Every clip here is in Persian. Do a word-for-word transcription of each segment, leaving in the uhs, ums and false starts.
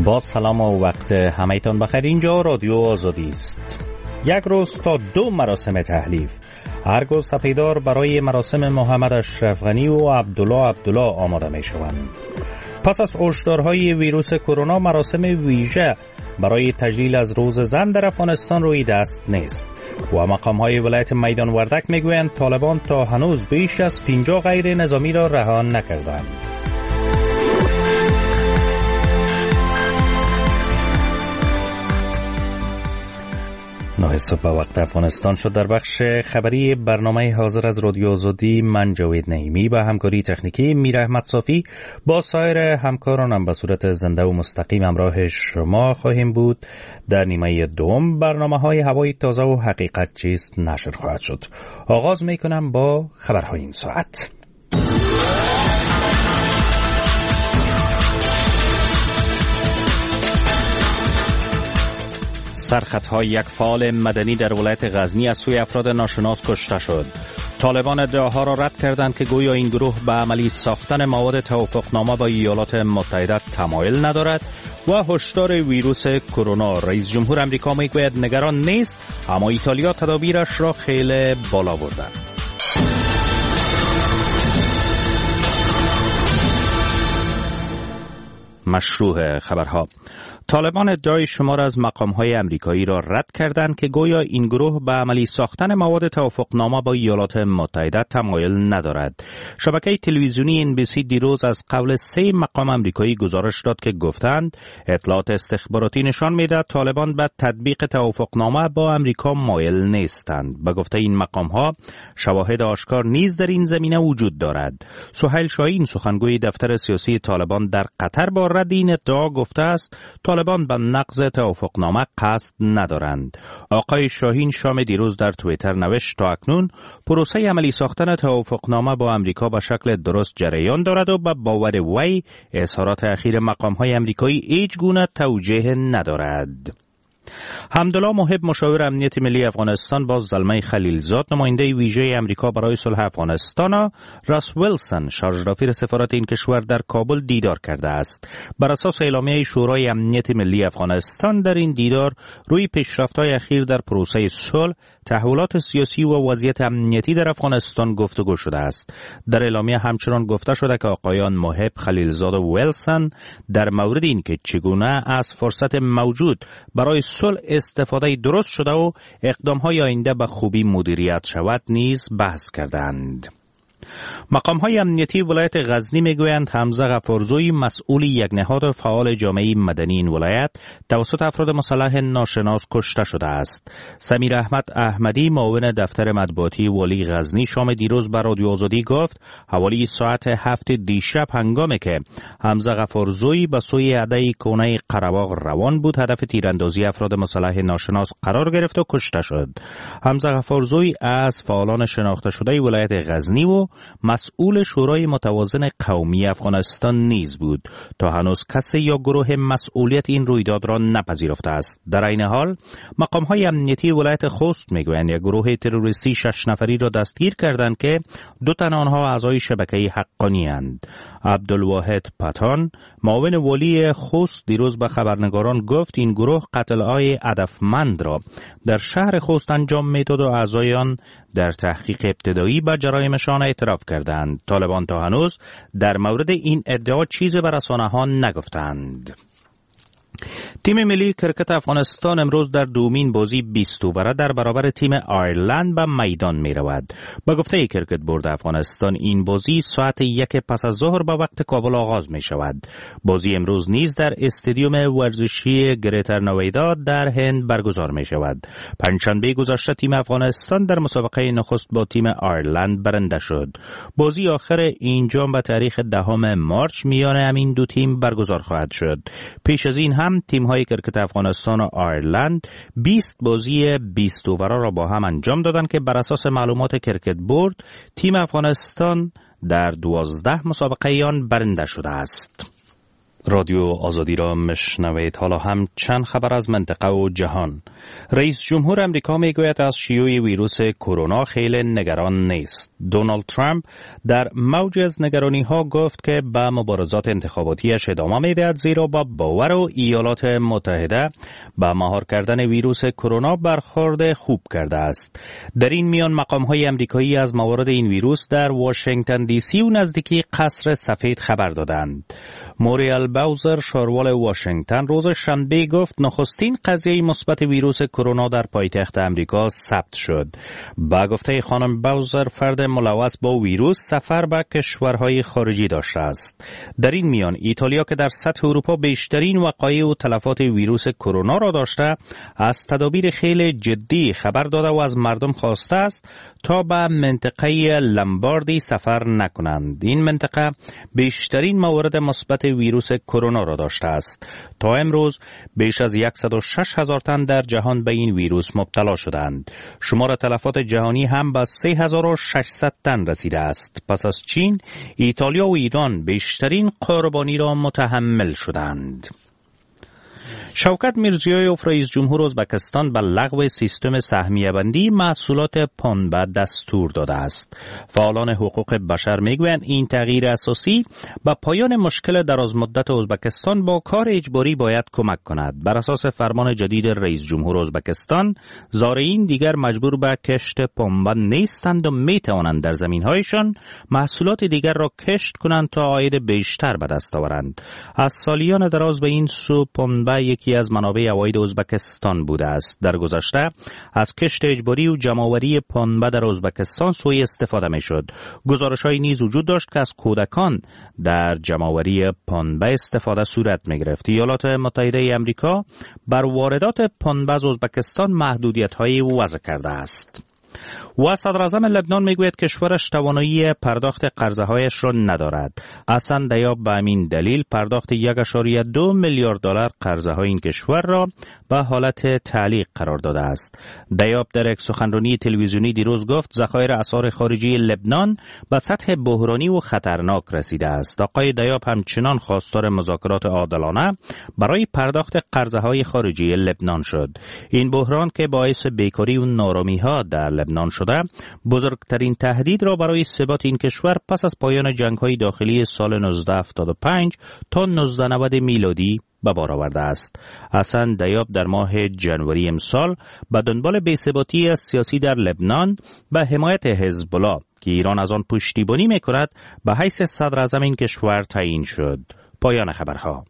با سلام و وقت همه‌تان بخیر. اینجا رادیو آزادی است. یک روز تا دو مراسم تحلیف. ارگ و سپیدار برای مراسم محمد اشرف غنی و عبدالله عبدالله آماده می شوند. پس از هشدارهای ویروس کرونا، مراسم ویژه برای تجلیل از روز زن در افغانستان روی دست نیست و مقام‌های ولایت میدان وردک میگویند طالبان تا هنوز بیش از پنجاه غیر نظامی را رها نکردند. نه صبح به وقت افغانستان شد. در بخش خبری برنامه حاضر از رادیو آزادی، من جاوید نعیمی با همکاری تکنیکی میر احمد صافی با سایر همکارانم به صورت زنده و مستقیم همراه شما خواهیم بود. در نیمه دوم برنامه های هوای تازه و حقیقت چیست نشر خواهد شد. آغاز می کنم با خبرهای این ساعت. سرخطهای یک فعال مدنی در ولایت غزنی از سوی افراد ناشناس کشته شد. طالبان ادعاها را رد کردند که گویا این گروه به عملی ساختن مواد توافقنامه با ایالات متحده تمایل ندارد و هشدار ویروس کرونا. رئیس جمهور امریکا میگوید نگران نیست، اما ایتالیا تدابیرش را خیلی بالا بردند. مشروع خبرها. طالبان ادعای شمار از مقام‌های امریکایی را رد کردند که گویا این گروه به عملی ساختن مواد توافقنامه با ایالات متحده تمایل ندارد. شبکه تلویزیونی ان بی سی دیروز از قول سه مقام امریکایی گزارش داد که گفتند اطلاعات استخباراتی نشان می‌دهد طالبان به تطبیق توافقنامه با امریکا مایل نیستند. به گفته این مقام‌ها شواهد آشکار نیز در این زمینه وجود دارد. سهیل شاهین سخنگوی دفتر سیاسی طالبان در قطر با رد این ادعا گفته است طالبان به نقض توافقنامه قصد ندارند. آقای شاهین شام دیروز در توییتر نوشت تا اکنون پروسه عملی ساختن توافقنامه با امریکا به شکل درست جریان دارد و به باور وی اظهارات اخیر مقام‌های امریکایی هیچ گونه توجیه ندارد. حمدالله محب مشاور امنیت ملی افغانستان با زلمه خلیلزاد نماینده ویژه امریکا برای صلح افغانستان و راس ویلسون شارژ سفارت این کشور در کابل دیدار کرده است. بر اساس اعلامیه شورای امنیت ملی افغانستان در این دیدار روی پیشرفت‌های اخیر در پروسه صلح، تحولات سیاسی و وضعیت امنیتی در افغانستان گفتگو شده است. در اعلامیه همچنان گفته شده که آقایان محب، خلیلزاد و ویلسون در مورد این که چگونه از فرصت موجود برای صلح استفاده درست شده و اقدام‌های آینده به خوبی مدیریت شود نیز بحث کردند. مقام‌های امنیتی ولایت غزنی میگویند حمزه غفارزوی مسئول یک نهاد فعال جامعه مدنی این ولایت توسط افراد مسلح ناشناس کشته شده است. سمیر احمد احمدی معاون دفتر مطبوعاتی والی غزنی شام دیروز به رادیو آزادی گفت حوالی ساعت هفت دیشب هنگامی که حمزه غفارزوی به سوی اده کونه قره‌باغ روان بود هدف تیراندازی افراد مسلح ناشناس قرار گرفت و کشته شد. حمزه غفارزوی از فعالان شناخته شده ولایت غزنی و مسئول شورای متوازن قومی افغانستان نیز بود. تا هنوز کسی یا گروه مسئولیت این رویداد را نپذیرفته است. در این حال مقام‌های امنیتی ولایت خوست میگویند یک گروه تروریستی شش نفری را دستگیر کردند که دو تن آنها اعضای شبکه حقانی اند. عبدالواحد پتان معاون والی خوست دیروز به خبرنگاران گفت این گروه قتل‌های هدفمند را در شهر خوست انجام میداد و اعضای آن در تحقیق ابتدایی به جرایمشان اعتراف کردند. طالبان تا هنوز در مورد این ادعا چیزی به رسانه‌ها نگفتند. تیم ملی کرکت افغانستان امروز در دومین بازی بیست اووره در برابر تیم آیرلند به میدان می رود. با گفته کرکت بورد افغانستان این بازی ساعت یک پس از ظهر به وقت کابل آغاز می شود. بازی امروز نیز در استادیوم ورزشی گریتر نویدا در هند برگزار می شود. پنجشنبه گذشته تیم افغانستان در مسابقه نخست با تیم آیرلند برنده شد. بازی آخر این جام به تاریخ دهم مارچ میان همین دو تیم برگزار خواهد شد. پیش از این هم تیم‌های کرکت افغانستان و آیرلند بیست بازی بیست اووره را با هم انجام دادند که بر اساس معلومات کرکت بورد تیم افغانستان در دوازده مسابقه آن برنده شده است. رادیو آزادی را مشنوید. حالا هم چند خبر از منطقه و جهان. رئیس جمهور امریکا میگوید از شیوع ویروس کرونا خیلی نگران نیست. دونالد ترامپ در موج از نگرانی ها گفت که به مبارزات انتخاباتیش ادامه میدهد، زیرا با باور و ایالات متحده به مهار کردن ویروس کرونا برخورد خوب کرده است. در این میان مقام های امریکایی از موارد این ویروس در واشنگتن دی سی و نزدیکی قصر سفید خبر دادند. موریل باوزر، شاروال واشنگتن، روز شنبه گفت نخستین قضیه مثبت ویروس کرونا در پایتخت امریکا ثبت شد. با گفته خانم باوزر، فرد ملوث با ویروس سفر به کشورهای خارجی داشته است. در این میان ایتالیا که در سطح اروپا بیشترین وقایع و تلفات ویروس کرونا را داشته، از تدابیر خیلی جدی خبر داده و از مردم خواسته است تا به منطقه لمباردی سفر نکنند. این منطقه بیشترین موارد مثبت ویروس کرونا را داشته است. تا امروز بیش از صد و شش هزار تن در جهان به این ویروس مبتلا شدند. شمار تلفات جهانی هم به سه هزار و ششصد تن رسیده است. پس از چین، ایتالیا و ایران بیشترین قربانی را متحمل شدند. شوکت میرزیویف، رئیس جمهور ازبکستان، به لغو سیستم سهمیه بندی محصولات پنبه دستور داده است. فعالان حقوق بشر میگویند این تغییر اساسی به پایان مشکل درازمدت ازبکستان با کار اجباری باید کمک کند. بر اساس فرمان جدید رئیس جمهور ازبکستان، زارعین دیگر مجبور به کشت پنبه نیستند و میتوانند در زمینهایشان محصولات دیگر را کشت کنند تا عاید بیشتر به دست آورند. از سالیان دراز به این سو پنبه یکی از منابع عواید ازبکستان بوده است. در گذشته از کشت اجباری و جمع‌آوری پنبه در ازبکستان سوء استفاده می‌شد. گزارش‌هایی نیز وجود داشت که از کودکان در جمع‌آوری پنبه استفاده صورت می‌گرفت. ایالات متحده آمریکا بر واردات پنبه از ازبکستان محدودیت‌هایی وضع کرده است. و صدر اعظم لبنان میگوید کشورش توانایی پرداخت قرضه‌هایش را ندارد. حسن دیاب به همین دلیل پرداخت یک ممیز دو میلیارد دلار قرضه‌های این کشور را به حالت تعلیق قرار داده است. دیاب در یک سخنرانی تلویزیونی دیروز گفت ذخایر اسعار خارجی لبنان به سطح بحرانی و خطرناک رسیده است. آقای دیاب همچنان خواستار مذاکرات عادلانه برای پرداخت قرضه‌های خارجی لبنان شد. این بحران که باعث بیکاری و نارامی‌ها در لبنان شده، بزرگترین تهدید را برای ثبات این کشور پس از پایان جنگ‌های داخلی سال نوزده هفتاد و پنج تا نوزده نود میلادی به بار آورده است. حسن دیاب در ماه جنوری امسال به دنبال بی‌ثباتی سیاسی در لبنان به حمایت حزب الله که ایران از آن پشتیبانی می‌کند به حیث صدر اعظم این کشور تعیین شد. پایان خبرها.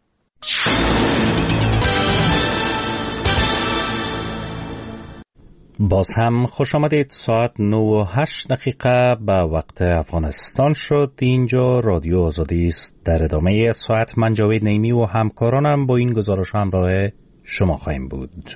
باز هم خوش آمدید. ساعت نه و هشت دقیقه به وقت افغانستان شد. اینجا رادیو آزادی است. در ادامه ساعت من جاوید نیمی و همکارانم با این گزارش همراه شما خواهیم بود.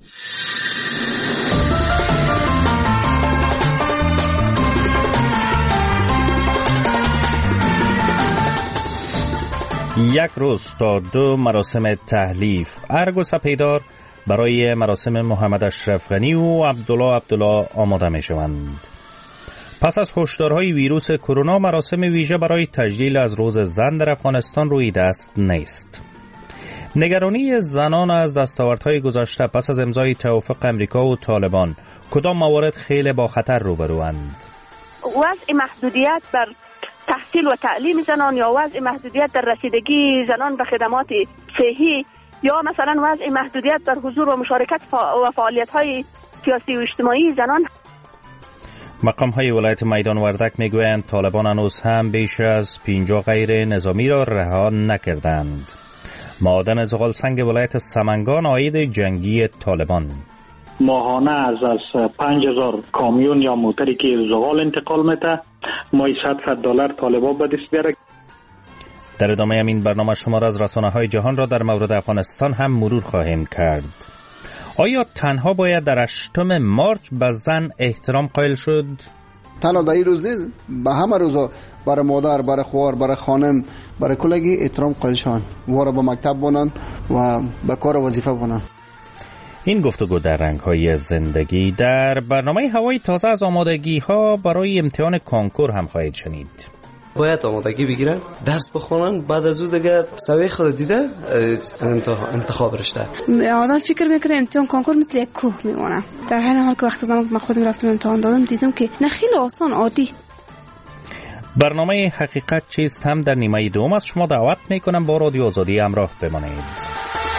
یک روز تا دو مراسم تحلیف. ارگ و سپیدار برای مراسم محمد اشرف غنی و عبدالله عبدالله آماده می شوند. پس از هشدارهای ویروس کرونا، مراسم ویژه برای تجلیل از روز زن در افغانستان روی دست نیست. نگرانی زنان از دستاوردهای گذشته پس از امضای توافق امریکا و طالبان، کدام موارد خیلی با خطر روبروند؟ وضع محدودیت بر تحصیل و تعلیم زنان یا وضع محدودیت در رسیدگی زنان به خدمات صحی یا مثلا وضع محدودیت در حضور و مشارکت و فعالیت‌های سیاسی و اجتماعی زنان. مقام‌های ولایت میدان وردک میگویند طالبان هنوز هم بیش از پنجاه غیر نظامی را رها نکردند. معادن زغال سنگ ولایت سمنگان عاید جنگی طالبان. ماهانه از از پنج هزار کامیون یا موتری که زغال انتقال میده، ماهی صد دلار طالبان به دست بیاره. در ادامه این برنامه شما را از رسانه‌های جهان را در مورد افغانستان هم مرور خواهیم کرد. آیا تنها باید در هشتم مارچ به زن احترام قائل شد؟ تنها در این روز نیست، به همه روزا برای مادر، برای خواهر، برای خانم، برای کلگی احترام قائل شوند. وارا به مکتب بونن و به کار وظیفه بونن. این گفتگو در رنگ‌های زندگی. در برنامه هوای تازه از آمادگی‌ها برای امتحان کنکور هم خواهید شنید. باید آمادگی بگیرن، درس بخونن، بعد از اون دیگه سوی خود دیده انتخاب رشته. آدم فکر میکنه امتحان کنکور مثل یک کوه میمونه، در هر حال که وقتی زمان که من خودم رفتم امتحان دادم دیدم که نه خیلی آسان عادی. برنامه حقیقت چیست هم در نیمه دوم از شما دعوت میکنم با رادیو آزادی همراه بمانید.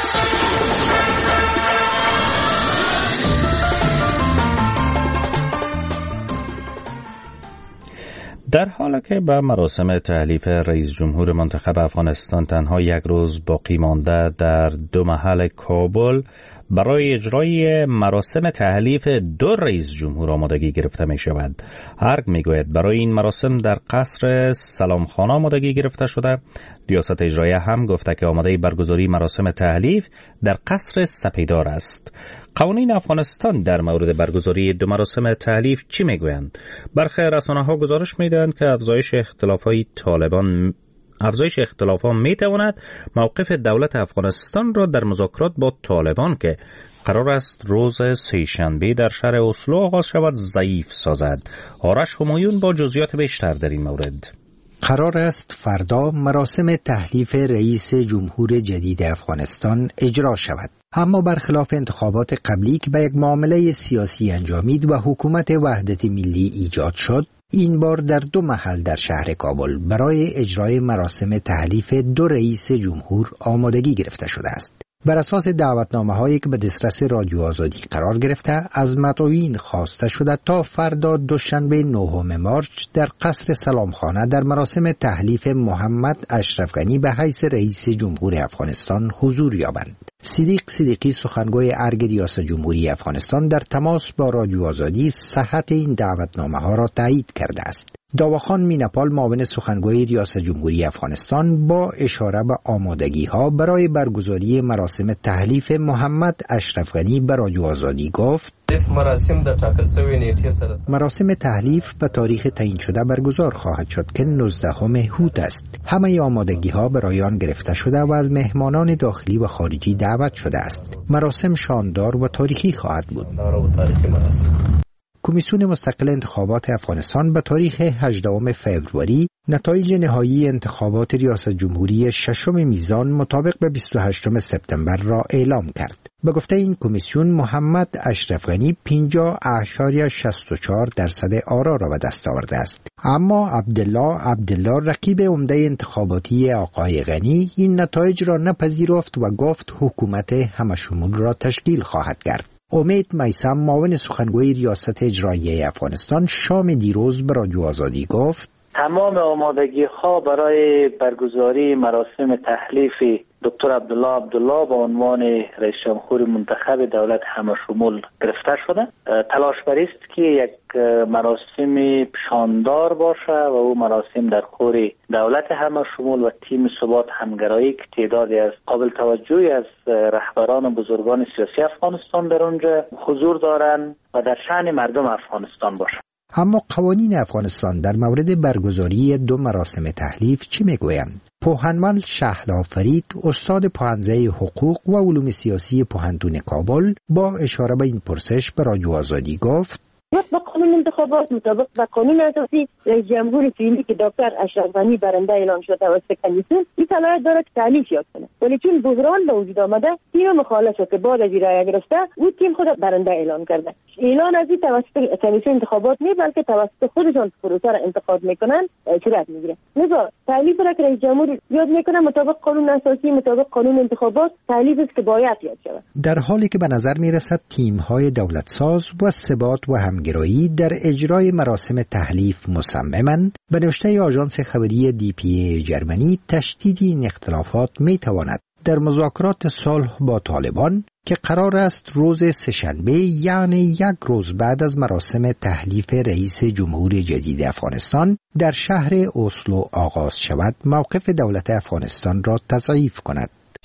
در حالی که به مراسم تحلیف رئیس جمهور منتخب افغانستان تنها یک روز باقی مانده، در دو محل کابل برای اجرای مراسم تحلیف دو رئیس جمهور آمادگی گرفته می شود. هرگ می گوید برای این مراسم در قصر سلامخانه آمادگی گرفته شده. ریاست اجرایه هم گفته که آماده برگزاری مراسم تحلیف در قصر سپیدار است. قوانین افغانستان در مورد برگزاری دو مراسم تحلیف چی میگویند؟ برخی رسانه‌ها گزارش میدهند که افزایش اختلاف‌های طالبان افزایش اختلافات میتواند موقف دولت افغانستان را در مذاکرات با طالبان که قرار است روز سه‌شنبه در شهر اسلو آغاز شود ضعیف سازد. آرش همایون با جزئیات بیشتر در این مورد. قرار است فردا مراسم تحلیف رئیس جمهور جدید افغانستان اجرا شود. اما برخلاف انتخابات قبلی که به یک معامله سیاسی انجامید و حکومت وحدت ملی ایجاد شد، این بار در دو محل در شهر کابل برای اجرای مراسم تحلیف دو رئیس جمهور آمادگی گرفته شده است. بر اساس دعوتنامه هایی که به دسترس رادیو آزادی قرار گرفته، از مدعوین خواسته شده تا فردا دوشنبه نهم مارس در قصر سلامخانه در مراسم تحلیف محمد اشرف غنی به حیث رئیس جمهور افغانستان حضور یابند. صدیق صدیقی سخنگوی ارگ ریاست جمهوری افغانستان در تماس با رادیو آزادی صحت این دعوتنامه ها را تایید کرده است. داواخان مینپال معاون سخنگوی ریاست جمهوری افغانستان با اشاره به آمادگی ها برای برگزاری مراسم تحلیف محمد اشرف غنی به رادیو آزادی گفت: مراسم در ټاکل شوی نیټې سره مراسم تحلیف به تاریخ تعیین شده برگزار خواهد شد که نوزدهم هوت است. همه آمادگی ها برای آن گرفته شده و از مهمانان داخلی و خارجی دعوت شده است. مراسم شاندار و تاریخی خواهد بود. کمیسیون مستقل انتخابات افغانستان به تاریخ هجدهم فوریه نتایج نهایی انتخابات ریاست جمهوری ششم میزان مطابق به بیست و هشتم سپتامبر را اعلام کرد. به گفته این کمیسیون، محمد اشرف غنی پنجاه اعشاریه شصت و چهار درصد آرا را به دست آورده است. اما عبدالله عبدالله رقیب عمده انتخاباتی آقای غنی این نتایج را نپذیرفت و گفت حکومت همشمول را تشکیل خواهد کرد. امید میثم معاون سخنگوی ریاست اجرایی افغانستان شام دیروز به رادیو آزادی گفت: تمام آمادگی ها برای برگزاری مراسم تحلیف دکتر عبدالله عبدالله به عنوان رئیس جمهور منتخب دولت همشمول گرفته شده. تلاش بر است که یک مراسم شاندار باشه و او مراسم در خور دولت همشمول و تیم ثبات همگرایی که تعدادی از قابل توجهی از رهبران و بزرگان سیاسی افغانستان در اونجا حضور دارند و در شأن مردم افغانستان باشه. اما قوانین افغانستان در مورد برگزاری دو مراسم تحلیف چی میگویند؟ پوهنمند شهلا فرید، استاد پوهنځی حقوق و علوم سیاسی پوهنتون کابل، با اشاره به این پرسش به رادیو آزادی گفت: با قانون انتخابات مطابق با قانون اساسی رئیس جمهور فعلی که دکتر اشرف غنی برنده اعلان شده توسط کمیسیون این صلاحیت دارد که تحلیف یاد کنه، ولی چون بحران به وجود آمده تیم مخالفه که بعد از رأی گرفته او تیم خود برنده اعلان کرده. اعلان از این توسط کمیسیون انتخابات نه بلکه توسط خودشان پروسه را انتخاب میکنن صورت میگیره. لذا تحلیف را که رئیس جمهور یاد میکنه مطابق قانون اساسی مطابق قانون انتخابات تحلیف است که باید یاد شود. در حالی که به نظر میرسد تیم‌های دولتساز و ثبات و همگرایی در اجرای مراسم تحلیف مصممند، به نوشته آژانس خبری دی پی ای جرمنی تشدید این اختلافات میتواند در مذاکرات صلح با طالبان که قرار است روز سه‌شنبه یعنی یک روز بعد از مراسم تحلیف رئیس جمهور جدید افغانستان در شهر اسلو آغاز شود، موقف دولت افغانستان را تضعیف کند.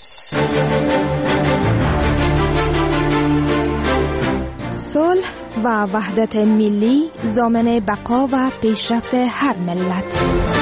صلح و وحدت ملی ضامن بقا و پیشرفت هر ملت.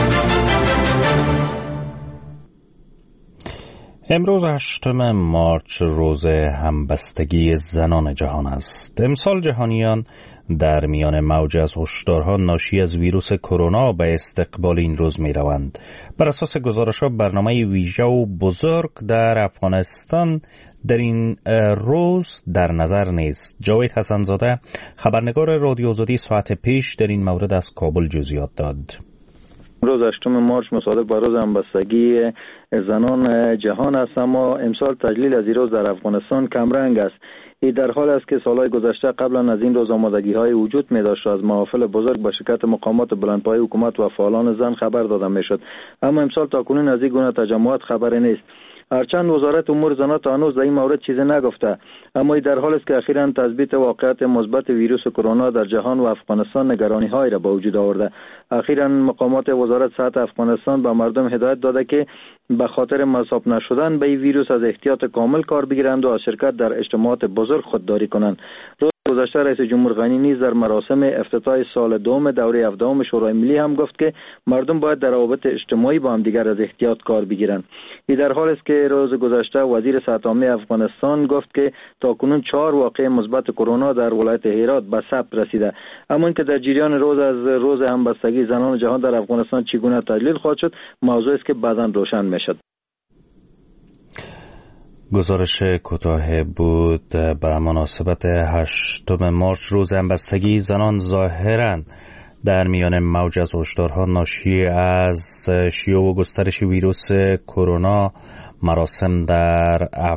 امروز هشتم مارس روز همبستگی زنان جهان است. امسال جهانیان در میان موج از هشدارها ناشی از ویروس کرونا به استقبال این روز می روند. بر اساس گزارش‌ها برنامه ویژه و بزرگ در افغانستان در این روز در نظر نیست. جاوید حسن‌زاده خبرنگار رادیو آزادی ساعت پیش در این مورد از کابل جزئیات داد. روز هشتم مارچ مصادف با روز همبستگی زنان جهان است، اما امسال تجلیل از این روز در افغانستان کمرنگ است. این در حال است که سالهای گذشته قبلا از این روز آمادگی های وجود می داشت، از محافل بزرگ با شرکت مقامات بلندپایه حکومت و فعالان زن خبر داده می شد، اما امسال تاکنون از این گونه تجمعات خبری نیست. هرچند وزارت امور زنان تا هنوز در این مورد چیزی نگفته، اما این در حال است که اخیراً تثبیت واقعیت مثبت ویروس کرونا در جهان و افغانستان نگرانی هایی را به وجود آورده. اخیراً مقامات وزارت صحت افغانستان به مردم هدایت داده که به خاطر مصاب نشدن به این ویروس از احتیاط کامل کار بگیرند و از شرکت در اجتماعات بزرگ خودداری کنند. گذشته رئیس جمهور غنی نیز در مراسم افتتاح سال دوم دوره هفدهم شورای ملی هم گفت که مردم باید در روابط اجتماعی با هم دیگر از احتیاط کار بگیرند. این در حال است که روز گذشته وزیر صحت عامه افغانستان گفت که تاکنون چهار واقعه مثبت کرونا در ولایت هرات به ثبت رسیده. اما اینکه در جریان روز از روز همبستگی زنان جهان در افغانستان چگونه تجلیل خواهد شد موضوعی است که بعداً روشن می‌شود. گزارش کوتاه بود به مناسبت هشتم مارچ روز همبستگی زنان. ظاهراً در میان موج از هشدارها ناشی از شیوع و گسترش ویروس کرونا مراسم در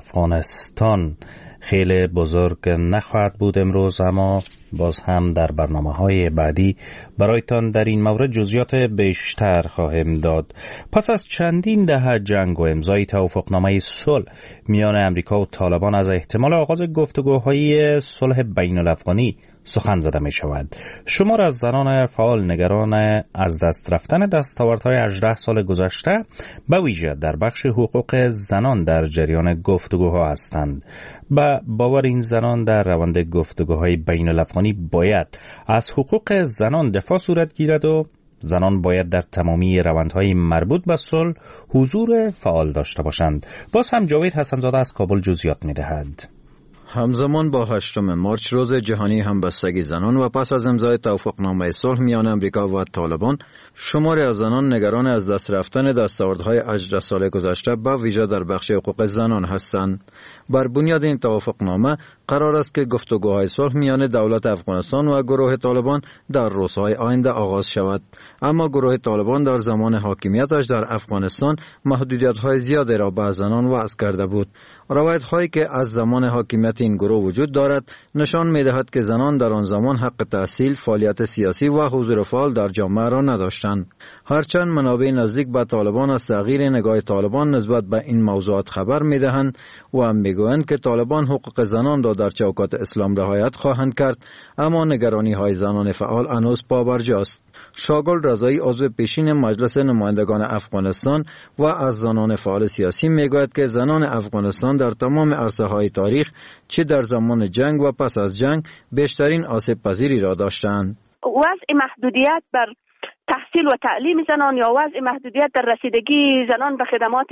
افغانستان خیلی بزرگ نخواهد بود امروز، اما باز هم در برنامه‌های بعدی برایتان در این مورد جزئیات بیشتر خواهیم داد. پس از چندین دهه جنگ و امضای توافقنامه صلح میان امریکا و طالبان از احتمال آغاز گفتگوهای صلح بین الافغانی سخن زده می شود. شمار از زنان فعال نگران از دست رفتن دستاوردهای هجده سال گذشته به ویژه در بخش حقوق زنان در جریان گفتگوها هستند. با باور این زنان در روند گفتگوهای بین الافغانی باید از حقوق زنان دفاع صورت گیرد و زنان باید در تمامی روندهای مربوط به صلح حضور فعال داشته باشند. باز هم جاوید حسن‌زاده از کابل جزئیات می‌دهد. همزمان با هشتم مارچ روز جهانی همبستگی زنان و پس از امضای توافقنامه صلح میان امریکا و طالبان، شماری از زنان نگران از دست رفتن دستاوردهای هجده سال گذشته به ویژه در بخش حقوق زنان هستند. بر بنیاد این توافقنامه قرار است که گفتگوهای صلح میان دولت افغانستان و گروه طالبان در روزهای آینده آغاز شود، اما گروه طالبان در زمان حاکمیتش در افغانستان محدودیت‌های زیادی را به زنان وضع کرده بود. روایت‌هایی که از زمان حاکمیت این گروه وجود دارد نشان می‌دهد که زنان در آن زمان حق تحصیل، فعالیت سیاسی و حضور فعال در جامعه را نداشتند. هرچند منابع نزدیک به طالبان از تغییر نگاه طالبان نسبت به این موضوعات خبر می‌دهند و هم می‌گویند که طالبان حقوق زنان را در چوکات اسلام رعایت خواهند کرد، اما نگرانی‌های زنان فعال هنوز پابرجاست. شاگل رضایی عضو پیشین مجلس نمایندگان افغانستان و از زنان فعال سیاسی میگوید که زنان افغانستان در تمام عرصه‌های تاریخ چه در زمان جنگ و پس از جنگ بیشترین آسیب پذیری را داشتند. وضع محدودیت بر تحصیل و تعلیم زنان یا وضع محدودیت در رسیدگی زنان به خدمات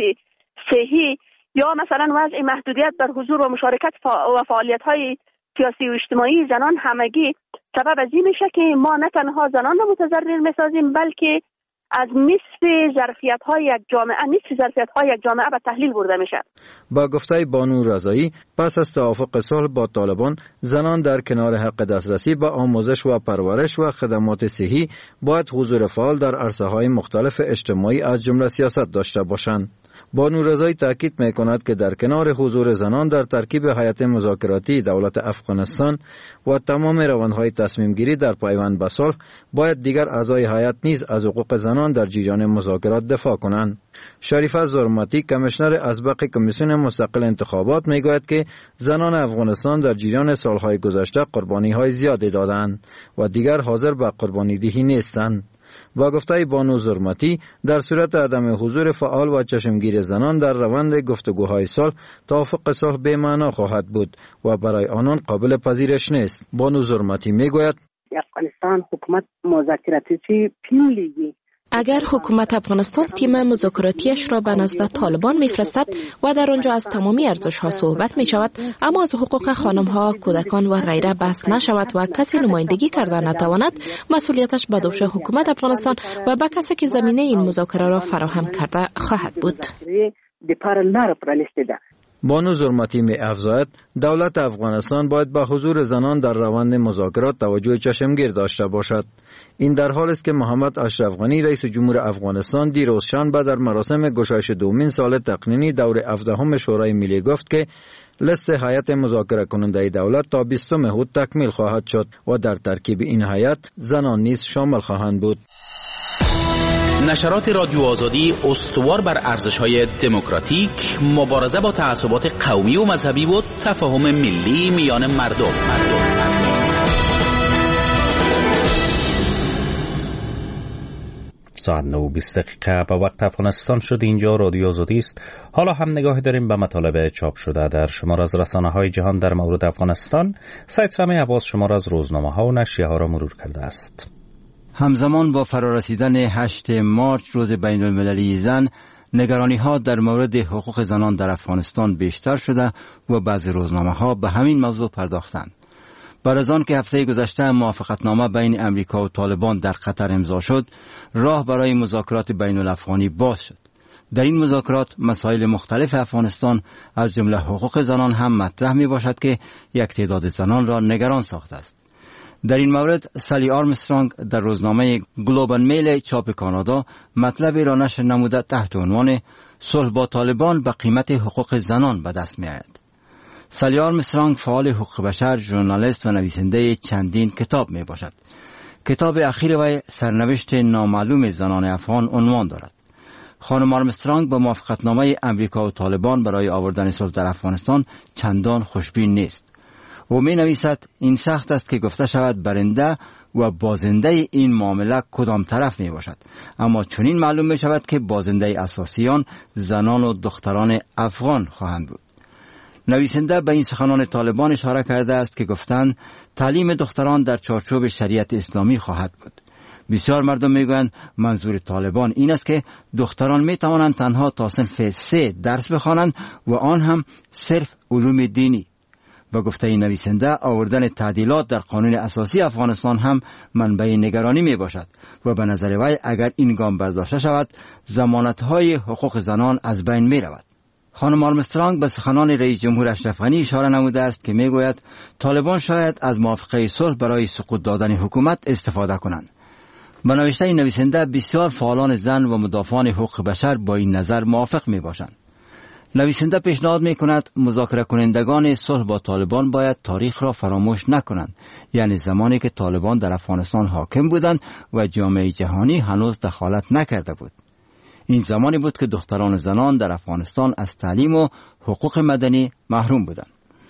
صحی یا مثلا وضع محدودیت در حضور و مشارکت و فعالیت‌های سیاسی و اجتماعی زنان همگی سبب از این میشه که ما نه تنها زنان را متضرر میسازیم بلکه از نصف ظرفیت‌های یک جامعه نصف ظرفیت‌های یک جامعه به تحلیل برده میشه. با گفته بانو رضایی، پس از توافق صلح با طالبان، زنان در کنار حق دسترسی به آموزش و پرورش و خدمات صحی باید حضور فعال در عرصه‌های مختلف اجتماعی از جمله سیاست داشته باشند. بانو رضایی تاکید می‌کند که در کنار حضور زنان در ترکیب هیئت مذاکراتی دولت افغانستان و تمام روندهای تصمیم گیری در پیوند به صلح باید دیگر اعضای هیئت نیز از حقوق زنان در جریان مذاکرات دفاع کنند. شریفه زرمتی، کمیشنر ازبق کمیسیون مستقل انتخابات، میگوید که زنان افغانستان در جریان سالهای گذشته قربانی‌های زیادی دادند و دیگر حاضر به قربانی دهی نیستند. با گفته بانو زرمتی، در صورت عدم حضور فعال و چشمگیر زنان در روند گفتگوهای صلح، توافق صلح بی معنا خواهد بود و برای آنان قابل پذیرش نیست. بانو زرمتی میگوید افغانستان حکومت مذاکراتی پیلیگی اگر حکومت افغانستان تیم مذاکراتیش را به نزد طالبان میفرستد و در آنجا از تمامی ارزش‌ها صحبت می شود، اما از حقوق خانم‌ها، کودکان و غیره بحث نشود و کسی نمایندگی کرده نتواند، مسئولیتش به دوش حکومت افغانستان و به کسی که زمینه این مذاکره را فراهم کرده خواهد بود. بانو زرمتی می افزاید دولت افغانستان باید به حضور زنان در روند مذاکرات توجه چشمگیر داشته باشد. این در حالی است که محمد اشرف غنی رئیس جمهور افغانستان دیروز شنبه در مراسم گشایش دومین سال تقنینی دور هفدهم شورای ملی گفت که لیست هیئت مذاکره کننده دولت تا بیستم هود تکمیل خواهد شد و در ترکیب این هیئت زنان نیز شامل خواهند بود. نشرات رادیو آزادی استوار بر ارزش‌های دموکراتیک، مبارزه با تعصبات قومی و مذهبی و تفاهم ملی میان مردم. مردم. ساعت نه و بیست دقیقه به وقت افغانستان شد. اینجا رادیو آزادی است. حالا هم نگاه داریم به مطالب چاپ شده در شمار از رسانه‌های جهان در مورد افغانستان. سید سامی عباس شمار از روزنامه‌ها و نشریه‌ها را مرور کرده است. همزمان با فرارسیدن هشتم مارچ روز بین المللی زن، نگرانی‌ها در مورد حقوق زنان در افغانستان بیشتر شده و بعضی روزنامه‌ها به همین موضوع پرداختند. بعد از آن که هفته گذشته موافقتنامه بین امریکا و طالبان در قطر امضا شد، راه برای مذاکرات بین الافغانی باز شد. در این مذاکرات مسائل مختلف افغانستان از جمله حقوق زنان هم مطرح می باشد که یک تعداد زنان را نگران ساخته است. در این مورد سالی آرمسترانگ در روزنامه گلوبال میل چاپ کانادا مطلبی را نشر نموده تحت عنوان صلح با طالبان به قیمت حقوق زنان به دست می آید. سالی آرمسترانگ فعال حقوق بشر، ژورنالیست و نویسنده چندین کتاب می باشد. کتاب اخیر وی سرنوشت نامعلوم زنان افغان عنوان دارد. خانم آرمسترانگ با موافقتنامه امریکا و طالبان برای آوردن صلح در افغانستان چندان خوشبین نیست. او می نویسد این سخت است که گفته شود برنده و بازنده این معامله کدام طرف می باشد، اما چنین معلوم می شود که بازنده اساسیان زنان و دختران افغان خواهند بود. نویسنده به این سخنان طالبان اشاره کرده است که گفتند تعلیم دختران در چارچوب شریعت اسلامی خواهد بود. بسیار مردم میگویند منظور طالبان این است که دختران می توانند تنها تا صنف سه درس بخوانند و آن هم صرف علوم دینی. و گفته این نویسنده آوردن تعدیلات در قانون اساسی افغانستان هم منبع نگرانی می باشد و به نظر وی اگر این گام برداشته شود ضمانت‌های حقوق زنان از بین می رود. خانم آرمسترانگ به سخنان رئیس جمهور اشرف غنی اشاره نموده است که می گوید طالبان شاید از موافقه صلح برای سقوط دادن حکومت استفاده کنند. به نوشته این نویسنده بسیار فعالان زن و مدافعان حقوق بشر با این نظر موافق می باشند. نویسنده پیشنهاد می کند مذاکره کنندگان صلح با طالبان باید تاریخ را فراموش نکنند، یعنی زمانی که طالبان در افغانستان حاکم بودند و جامعه جهانی هنوز دخالت نکرده بود. این زمانی بود که دختران و زنان در افغانستان از تعلیم و حقوق مدنی محروم بودند.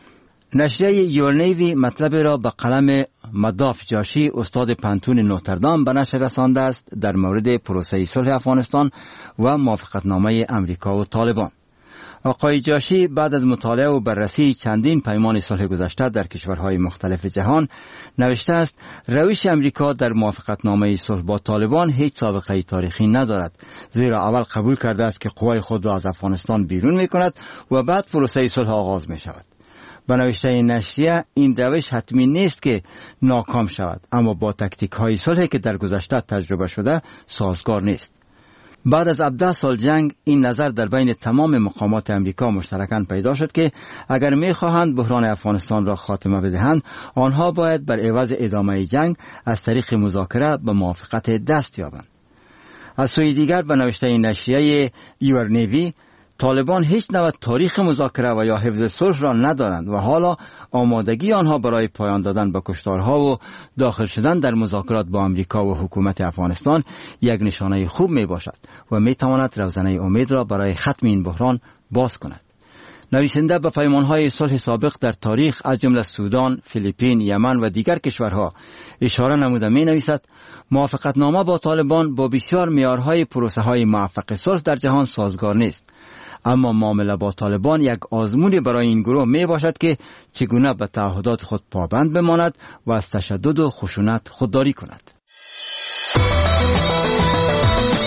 نشریه یورنیوی مطلب را به قلم مداف جاشی استاد پنتون نوتردام به نشر رسانده است در مورد پروسه صلح افغانستان و موافقتنامه امریکا و طالبان. آقای جاشی بعد از مطالعه و بررسی چندین پیمان صلح گذشته در کشورهای مختلف جهان نوشته است روش امریکا در موافقتنامه صلح با طالبان هیچ سابقه تاریخی ندارد، زیرا اول قبول کرده است که قوای خود را از افغانستان بیرون می کند و بعد پروسه صلح آغاز می شود. به نوشته این نشریه این روش حتمی نیست که ناکام شود، اما با تکتیک های صلحی که در گذشته تجربه شده سازگار نیست. بعد از هفده سال جنگ این نظر در بین تمام مقامات امریکا مشترکاً پیدا شد که اگر می‌خواهند بحران افغانستان را خاتمه بدهند، آنها باید بر عوض ادامه جنگ از طریق مذاکره به موافقت دست یابند. از سوی دیگر به نوشته این نشریه یورنیوی طالبان هیچ نوع تاریخ مذاکره و یا حفظ صلح را ندارند و حالا آمادگی آنها برای پایان دادن به کشتارها و داخل شدن در مذاکرات با امریکا و حکومت افغانستان یک نشانه خوب می باشد و می تواند روزنه امید را برای ختم این بحران باز کند. نویسنده به پیمانهای صلح سابق در تاریخ از جمله سودان، فیلیپین، یمن و دیگر کشورها اشاره نموده می نویسد موافقتنامه با طالبان با بسیار معیارهای پروسه‌های موفق صلح در جهان سازگار نیست، اما معامله با طالبان یک آزمونی برای این گروه می باشد که چگونه به تعهدات خود پابند بماند و از تشدد و خشونت خودداری کند.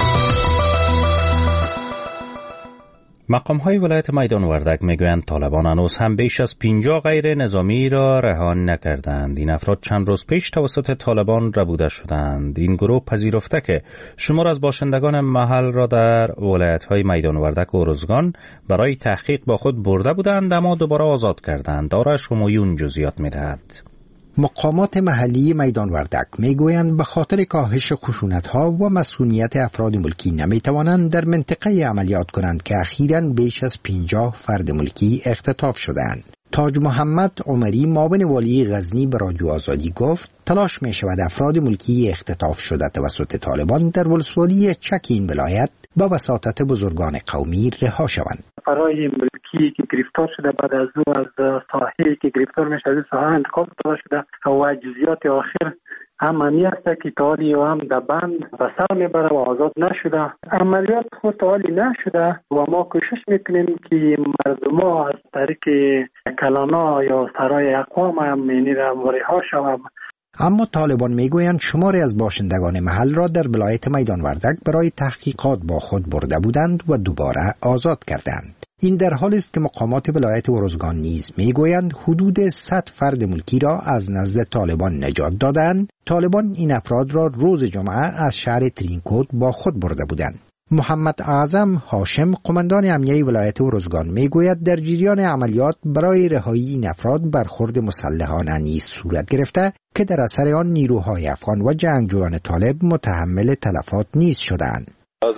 مقام‌های ولایت میدان وردک میگویند طالبان هنوز هم بیش از پنجاه غیر نظامی را رها نکردند. این افراد چند روز پیش توسط طالبان ربوده شدند. این گروه پذیرفته که شمار از باشندگان محل را در ولایت‌های میدان وردک و ارزگان برای تحقیق با خود برده بودند اما دوباره آزاد کردند. آرش همایون جزئیات می‌دهد. مقامات محلی میدان وردک میگویند به خاطر کاهش خشونت‌ها و مسئولیت افراد ملکی نمیتوانند در منطقه عملیات کنند که اخیراً بیش از پنجاه فرد ملکی اختطاف شدند. تاج محمد عمری معاون والی غزنی به رادیو آزادی گفت تلاش می شود افراد ملکی اختطاف شده توسط طالبان در ولسوالی چک این ولایت با وساطت بزرگان قومی رها شوند. فرای ملکی که گرفتار شده بعد از او از ساحه که گرفتار می شده ساحه انتقال شده و جزئیات آخر هم همی است که تالی و هم دبند و سر میبره و آزاد نشده. عملیات خود تالی نشده و ما کوشش میکنیم که مردم ها از طریق کلانا یا سرای اقوام هم رها شوند. اما طالبان میگویند شماری از باشندگان محل را در ولایت میدان وردک برای تحقیقات با خود برده بودند و دوباره آزاد کردند. این در حالی است که مقامات ولایت ارزگان نیز میگویند حدود صد فرد ملکی را از نزد طالبان نجات دادند. طالبان این افراد را روز جمعه از شهر ترینکوت با خود برده بودند. محمد اعظم هاشم قماندان امنیه ولایت ارزگان میگوید در جریان عملیات برای رهایی این افراد برخورد مسلحانه نیز صورت گرفته که در اثر آن نیروهای افغان و جنگجویان طالب متحمل تلفات نیز شدند.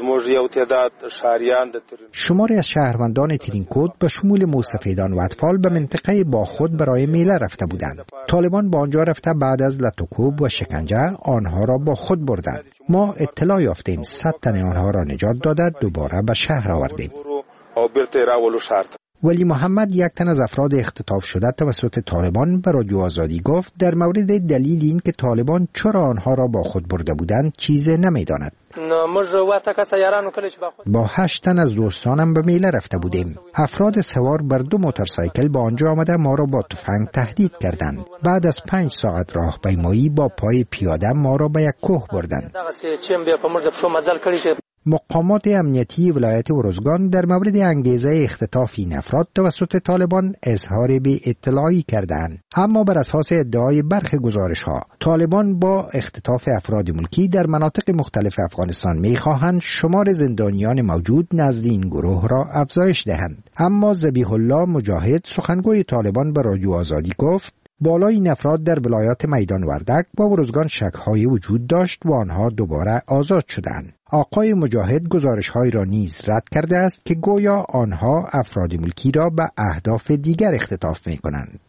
شماری از شهروندان ترینکوت به شمول موسفیدان و اطفال به منطقه با خود برای میله رفته بودند. طالبان با آنجا رفته بعد از لطوکوب و شکنجه آنها را با خود بردند. ما اطلاع یافتیم صد تن آنها را نجات داده دوباره به شهر آوردیم. ولی محمد یک تن از افراد اختطاف شده توسط طالبان به رادیو آزادی گفت در مورد دلیل این که طالبان چرا آنها را با خود برده بودند چیزی نمیداند. با هشت تن از دوستانم به میله رفته بودیم. افراد سوار بر دو موتورسایکل با آنجا آمده ما را با تفنگ تهدید کردند. بعد از پنج ساعت راهپیمایی با پای پیاده ما را به یک کوه بردند. مقامات امنیتی ولایت ارزگان در مورد انگیزه اختطاف این افراد توسط طالبان اظهار بی اطلاعی کردند. اما بر اساس ادعای برخی گزارش‌ها طالبان با اختطاف افراد ملکی در مناطق مختلف افغانستان می‌خواهند شمار زندانیان موجود نزد این گروه را افزایش دهند. اما ذبیح الله مجاهد سخنگوی طالبان به رادیو آزادی گفت بالای این افراد در ولایات میدان وردک و ارزگان شک‌های وجود داشت و آنها دوباره آزاد شدند. آقای مجاهد گزارش‌هایی را نیز رد کرده است که گویا آنها افراد ملکی را به اهداف دیگر اختطاف می‌کنند.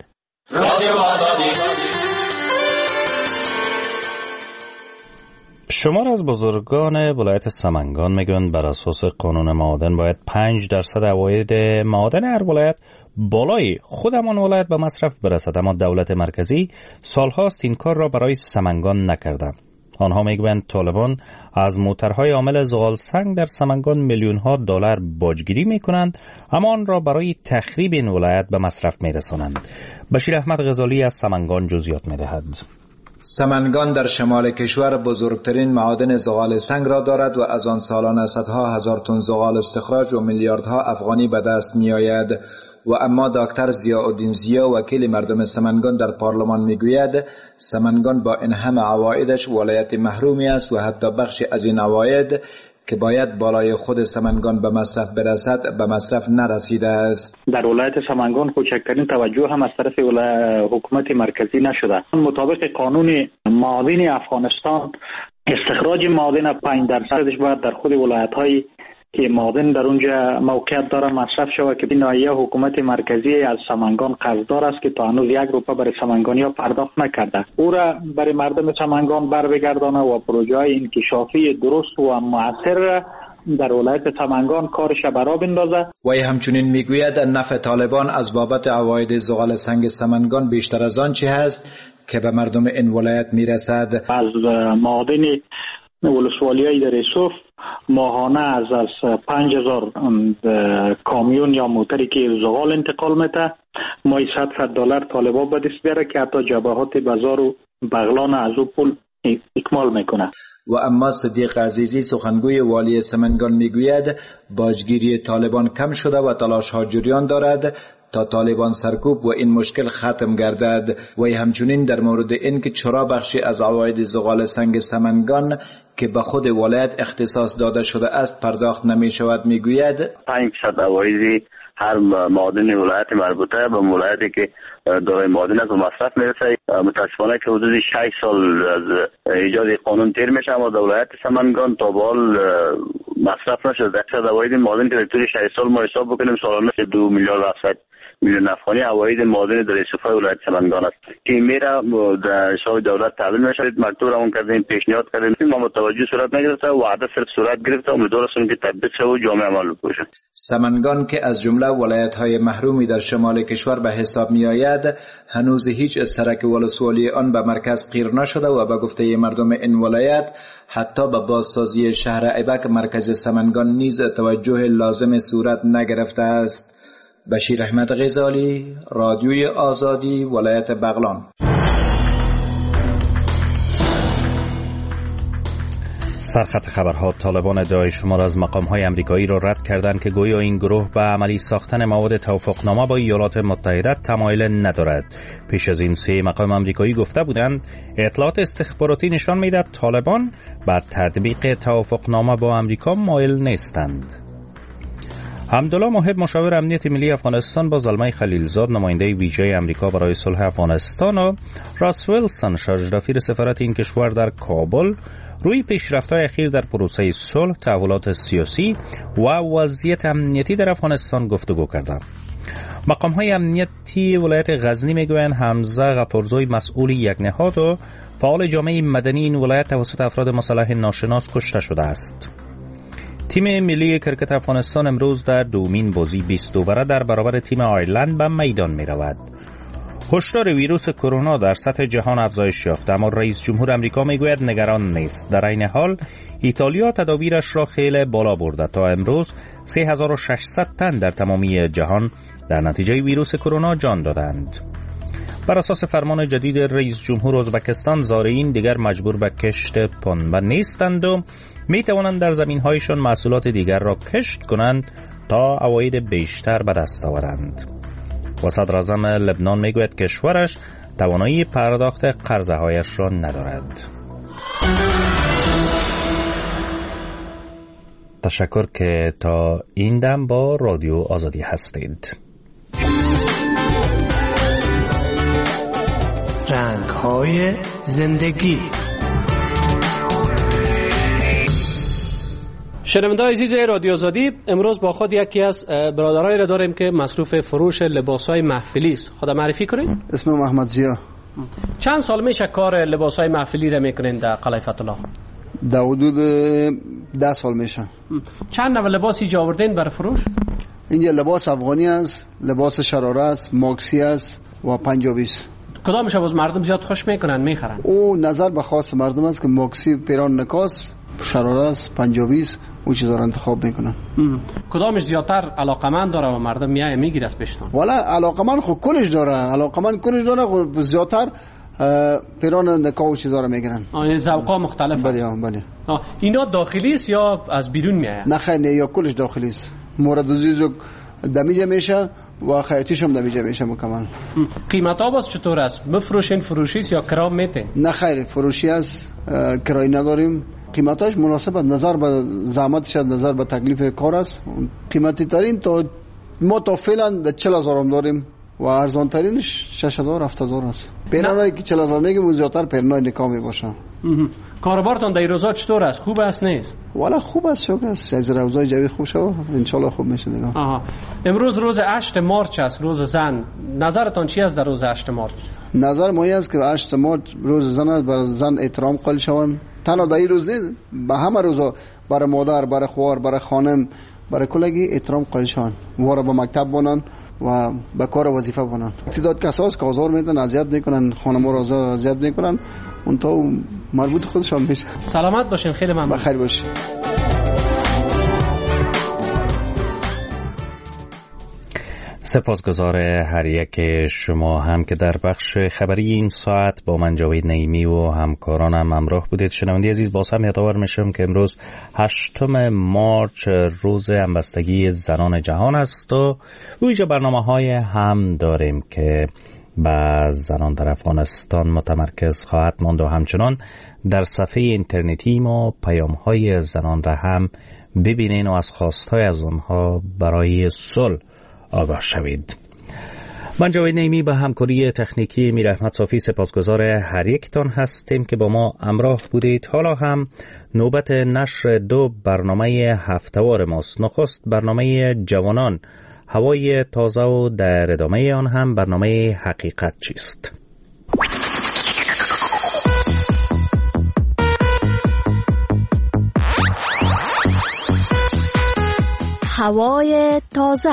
شمار از بزرگان ولایت سمنگان میگویند بر اساس قانون معادن باید پنج درصد عواید معادن هر ولایت بالای خود همان ولایت به مصرف برسد، اما دولت مرکزی سالهاست این کار را برای سمنگان نکرده. آنها میگویند طالبان از موترهای عامل زغال سنگ در سمنگان میلیون ها دلار باجگیری میکنند اما آن را برای تخریب این ولایت به مصرف میرسانند. بشیر احمد غزالی از سمنگان جزئیات میدهد. سمنگان در شمال کشور بزرگترین معادن زغال سنگ را دارد و از آن سالانه صدها هزار تن زغال استخراج و میلیاردها افغانی به دست می آید. و اما دکتر ضیاءالدین ضیا وکیل مردم سمنگان در پارلمان میگوید سمنگان با این همه عوایدش ولایت محرومی است و حتی بخشی از این عواید که باید بالای خود سمنگان به مصرف برسد به مصرف نرسیده است. در ولایت سمنگان کوچکترین توجه هم از طرف حکومت مرکزی نشده. مطابق قانون معادن افغانستان استخراج معادن پنج درصدش باید در خود ولایت‌های که معادن در اونجا موقعیت داره مصرف شود که ناحیه حکومت مرکزی از سمنگان قرضدار است که تا هنوز یک روپیه برای سمنگانی‌ها پرداخت نکرده. او را برای مردم سمنگان بر بگردانه و پروژه‌های انکشافی درست و مؤثر در ولایت سمنگان کارش برا بندازه. وی همچنین میگوید نفع طالبان از بابت عواید زغال سنگ سمنگان بیشتر از آن چی هست که به مردم این ولایت میرسد. از معادن ولسوالیای در یوسف ماهانه از از پنج هزار کامیون یا موتری که زغال انتقال میده ماهی صد دلار طالبا به دست بیاره که حتی جبهات بازار و بغلان از او پول اکمال میکنه. و اما صدیق عزیزی سخنگوی والی سمنگان میگوید باجگیری طالبان کم شده و تلاش ها جریان دارد تا طالبان سرکوب و این مشکل ختم گردد. و همچنین در مورد اینکه چرا بخشی از عواید زغال سنگ سمنگان که به خود ولایت اختصاص داده شده است پرداخت نمی شود میگوید پنج درصد عواید هر معادن ولایت مربوطه به ولایتی که دارای معادن از مصرف میرسه. متاسفانه که حدود شش سال از ایجاد قانون تیر میشه اما در ولایت سمنگان تا به حال مصرف نشده. درصد عواید معادن که در طول شش سال ما حساب بکنیم سالانه دو میلیارد و هفتصد میلیون افغانی عواید معادن در صفای ولایت سمنگان است که میره در شاه دولت تحویل میشه. مکتوب رو کردیم، پیشنهاد کردیم، ما متوجه صورت نگرفته و وعده صرف صورت گرفته. امیدوار هستیم که تطبیق شه و جامع عمل بشه. سمنگان که از جمله ولایت‌های محرومی در شمال کشور به حساب می آید هنوز هیچ سرک ولسوالی آن به مرکز قیر نشده و به گفته مردم این ولایت حتی به بازسازی شهر ایبک مرکز سمنگان نیز توجه لازم صورت نگرفته است. بشیر احمد غزالی، رادیوی آزادی، ولایت بغلان. سرخط خبرها: طالبان ادعای شمار از مقام‌های آمریکایی را رد کردند که گویا این گروه به عملی ساختن مواد توافقنامه با ایالات متحده تمایل ندارد. پیش از این سه مقام آمریکایی گفته بودند اطلاعات استخباراتی نشان می‌دهد طالبان به تطبیق توافقنامه با آمریکا مایل نیستند. حمدالله محب مشاور امنیت ملی افغانستان با زلمه خلیلزاد نماینده ویژه امریکا برای صلح افغانستان و راس ویلسون شارژ دافیر سفارت این کشور در کابل روی پیشرفت‌های اخیر در پروسه صلح، تحولات سیاسی و وضعیت امنیتی در افغانستان گفتگو کردند. مقام‌های امنیتی ولایت غزنی میگویند حمزه غفورزوی مسئول یک نهاد و فعال جامعه مدنی این ولایت توسط افراد مسلح ناشناس کشته شده است. تیم ملی کرکت افغانستان امروز در دومین بازی بیست اووره در برابر تیم آیرلند به میدان می رود. هشدار ویروس کرونا در سطح جهان افزایش یافته اما رئیس جمهور آمریکا می گوید نگران نیست. در این حال ایتالیا تدابیرش را خیلی بالا برده. تا امروز سه هزار و ششصد تن در تمامی جهان در نتیجه ویروس کرونا جان دادند. بر اساس فرمان جدید رئیس جمهور ازبکستان زائرین دیگر مجبور به کشت پنبه نیستند و می توانند در زمین‌هایشان محصولات دیگر را کشت کنند تا عواید بیشتر به دست آورند. و صدر اعظم لبنان می گوید کشورش توانایی پرداخت قرضه‌هایش را ندارد. تشکر که تا این دم با رادیو آزادی هستید. رنگ‌های زندگی. شنونده‌های عزیز رادیو آزادی، امروز با خود یکی از برادرایی را داریم که مصروف فروش لباس‌های محفلی است. خدا معرفی کنین؟ اسمم محمد زیا. چند سال میشه کار لباس‌های محفلی را میکنین در قلعه فتح‌الله؟ در حدود ده سال میشه. چند نوع لباس اینجا آوردین برای فروش؟ اینجا لباس افغانی است، لباس شراره است، ماکسی است و پنجابی است. کدامش از مردم زیاد خوش میکنن میخرن؟ او نظر به خاص مردم است که ماکسی پیران نکاس، شراره است، پنجابی است، اون چیزا رو انتخاب میکنن. کدامش زیادتر علاقمند داره و مردم میای میگیره از پیشتون؟ والا علاقمند خب کلش داره، علاقمند کلش داره، خب زیادتر پیران نکاح و چیزا رو میگیرن. آه ذوقا مختلفه. بله بله. اینا داخلی است یا از بیرون میاد؟ نه خیر، نه، یا کلش داخلی است. مورد عزیز دمیجه میشه و خیاطیش هم دمیجه میشه مکمل. قیمت ها باز چطور است؟ بفروشین فروشی است یا کرا میته؟ نه خیر، فروشی است، کرایی نداریم. قیمتاش مناسب است، نظر به زحمتش، نظر به تکلیف کار است. قیمتی ترین تا ما تا فعلا چهل هزار هم داریم و ارزان ترینش شش هزار هفت هزار است. پیرانایی که چهل هزار میگیم زیادتر پیرانای نکاح میباشن. کاروبارتون در این روزا چطور است؟ خوب است نیست؟ والا خوب است، شکر است. از روزای جوی خوب شو ان شاء الله خوب میشه دیگه. آها. امروز روز هشتم مارچ است، روز زن. نظرتون چی است در روز هشتم مارچ؟ نظر ما است که هشتم مارچ روز زن است، بر زن احترام قائل شوند. تنها در این روز نه، به همه روزا برای مادر، برای خواهر، برای خانم، برای کلگی احترام قائل شوند. وارا به مکتب بونن و به کار وظیفه بونن. تعداد کساس که آزار میدن، اذیت میکنن، خانم‌ها را آزار اذیت میکنن، اون تا مربوط خودشان میشه. سلامت باشین، خیلی ممنون. بخیر باشین. سپاسگزار هر یک شما هم که در بخش خبری این ساعت با من جاوید نعیمی و همکارانم همراه بودید. شنونده عزیز، باز هم یادآور میشم که امروز هشتم مارچ روز همبستگی زنان جهان است و ویژه برنامه‌های هم داریم که با زنان در افغانستان متمرکز خواهد ماند و همچنان در صفحه اینترنتی ما پیام‌های زنان را هم ببینین و از خواست‌های از آنها برای صلح آگاه شوید. من جاوید نعیمی به همکاری تکنیکی میر احمد صافی سپاسگزار هر یکتان هستیم که با ما همراه بودید. حالا هم نوبت نشر دو برنامه هفته‌وار ماست. نخست برنامه جوانان، هوای تازه و در ادامه آن هم برنامه حقیقت چیست. هوای تازه.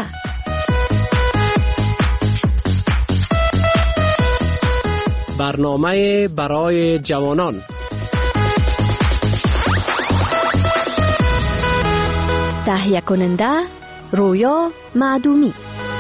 برنامه برای جوانان. تهیه کننده رویا معدومی.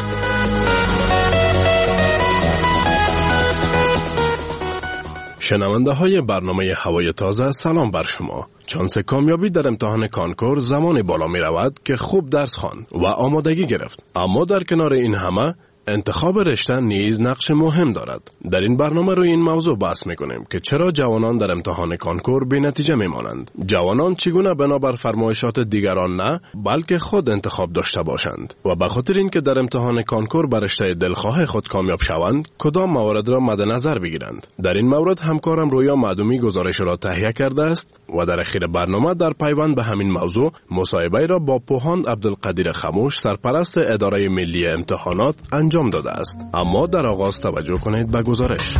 شنونده های برنامه هوای تازه، سلام بر شما. چانس کامیابی در امتحان کانکور زمان بالا می رود که خوب درس خواند و آمادگی گرفت، اما در کنار این همه انتخاب رشته نیز نقش مهم دارد. در این برنامه روی این موضوع بحث میکنیم که چرا جوانان در امتحان کانکور بی نتیجه میمانند. جوانان چگونه بنابر فرمایشات دیگران نه بلکه خود انتخاب داشته باشند و به خاطر اینکه در امتحان کانکور بر رشته دلخواه خود کامیاب شوند کدام موارد را مد نظر بگیرند. در این مورد همکارم رویا معدومی گزارش را تهیه کرده است و در اخیر برنامه در پیوند به همین موضوع مصاحبه را با پوهاند عبدالقدیر خموش، سرپرست اداره ملی امتحانات انجام داده است. اما در آغاز توجه کنید به گزارش.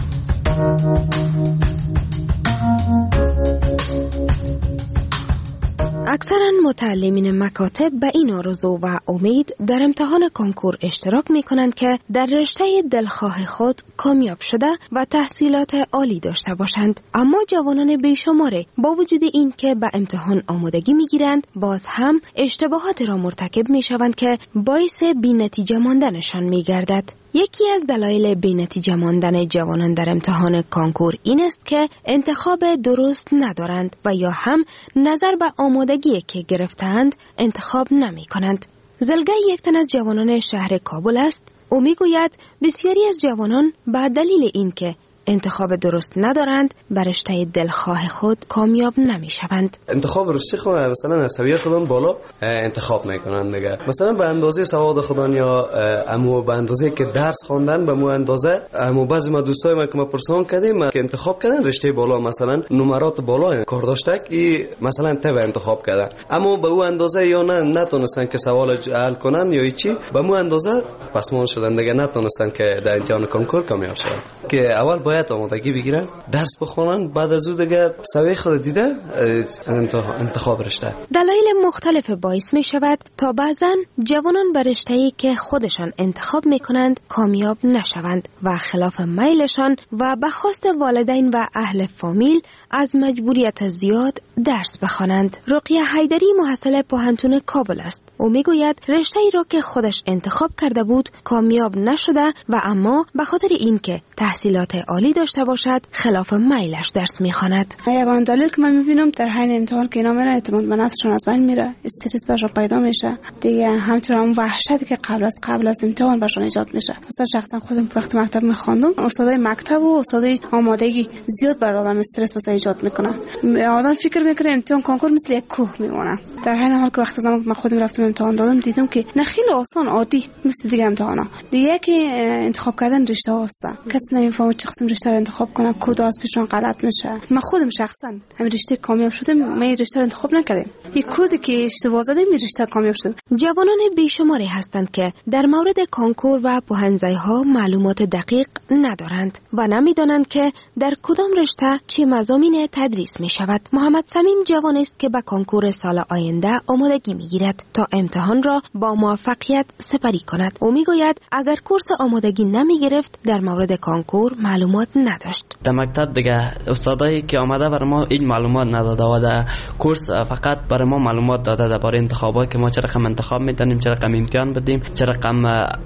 اکثرا متعلمین مکاتب به این آرزو و امید در امتحان کنکور اشتراک می کنند که در رشته دلخواه خود کامیاب شده و تحصیلات عالی داشته باشند. اما جوانان بیشماره با وجود این که به امتحان آمادگی می گیرند باز هم اشتباهات را مرتکب می شوند که باعث بی نتیجه ماندنشان می گردد. یکی از دلایل بی‌نتیجه ماندن جوانان در امتحان کانکور این است که انتخاب درست ندارند و یا هم نظر به آمادگی که گرفتند انتخاب نمی کنند. زلگه یک تن از جوانان شهر کابل است. او می گوید بسیاری از جوانان به دلیل این که انتخاب درست ندارند بر رشته دلخواه خود کامیاب نمی شوند. انتخاب رشته خود مثلا از سویه خودان بالا انتخاب میکنند دیگه. مثلا به اندازه سواد خودان یا امو به اندازه که درس خواندن به مو اندازه امو بعضی ما دوستای ما که ما پرسان کردیم که انتخاب کردن رشته بالا مثلا نمرات بالا کار داشته که مثلا تبع انتخاب کردن، اما به او اندازه یا نه نتونستن که سوال حل کنن یا چی به مو اندازه پسمان شدن دیگه، نتونستن که در امتحان کنکور کامیاب شدن. که اول باید آمادگی بگیرن، درس بخونن، بعد از اون دیگه سوی خود دیده انتخاب رشته. دلایل مختلف باعث می شود تا بعضن جوانان به رشته‌ای که خودشان انتخاب می کنند کامیاب نشوند و خلاف میلشان و به خواست والدین و اهل فامیل از مجبوریت زیاد درس بخوانند. رقیه حیدری محصل پوهنتون کابل است. او می گوید رشته‌ای را که خودش انتخاب کرده بود کامیاب نشده و اما به خاطر اینکه تحصیلات عالی داشته باشد خلاف میلش درس میخواند. یگانه دلیل که من میبینم در حین امتحان که اینا میرن اعتماد به نفسشون از بین میره، استرس برشون پیدا میشه دیگه، همچنین اون وحشتی که قبل از قبل از امتحان برشون ایجاد میشه. مثلا شخصا خودم وقتی مکتب میخواندم استادای مکتب و استادای آمادگی زیاد بر آدم استرس مثلا ایجاد میکنه. آدم فکر میکنه امتحان کنکور مثل یک کوه میمونه، در حین حال که وقتی زمان من خودم رفتم امتحان دادم دیدم که نه خیلی آسان عادی مثل دیگه امتحانا. دیگه که انتخاب کردن رشته هاست، کسی نمیفهمه چه قسم رشته رو انتخاب کنه، کد از پیشون غلط میشه. من خودم شخصا همین رشته کامیاب شدم، من این رشته رو انتخاب نکردم، یک کدی که اشتباه زدم این رشته کامیاب شدم. جوانان بیشماری هستند که در مورد کنکور و پوهنځی‌ها معلومات دقیق ندارند و نمیدانند که در کدام رشته چه مضامین تدریس می شود. محمد صمیم جوانی است که به کنکور سال آینده آینده آمادگی میگیرد تا امتحان را با موفقیت سپری کند. او میگوید اگر کورس آمادگی نمی گرفت در مورد کانکور معلومات نداشت. در مکتب دیگه استادایی که آمده برای ما این معلومات نداده و در کورس فقط برای ما معلومات داده درباره انتخابات که ما چه رقم انتخاب میتونیم، چه رقم امتحان بدیم، چه رقم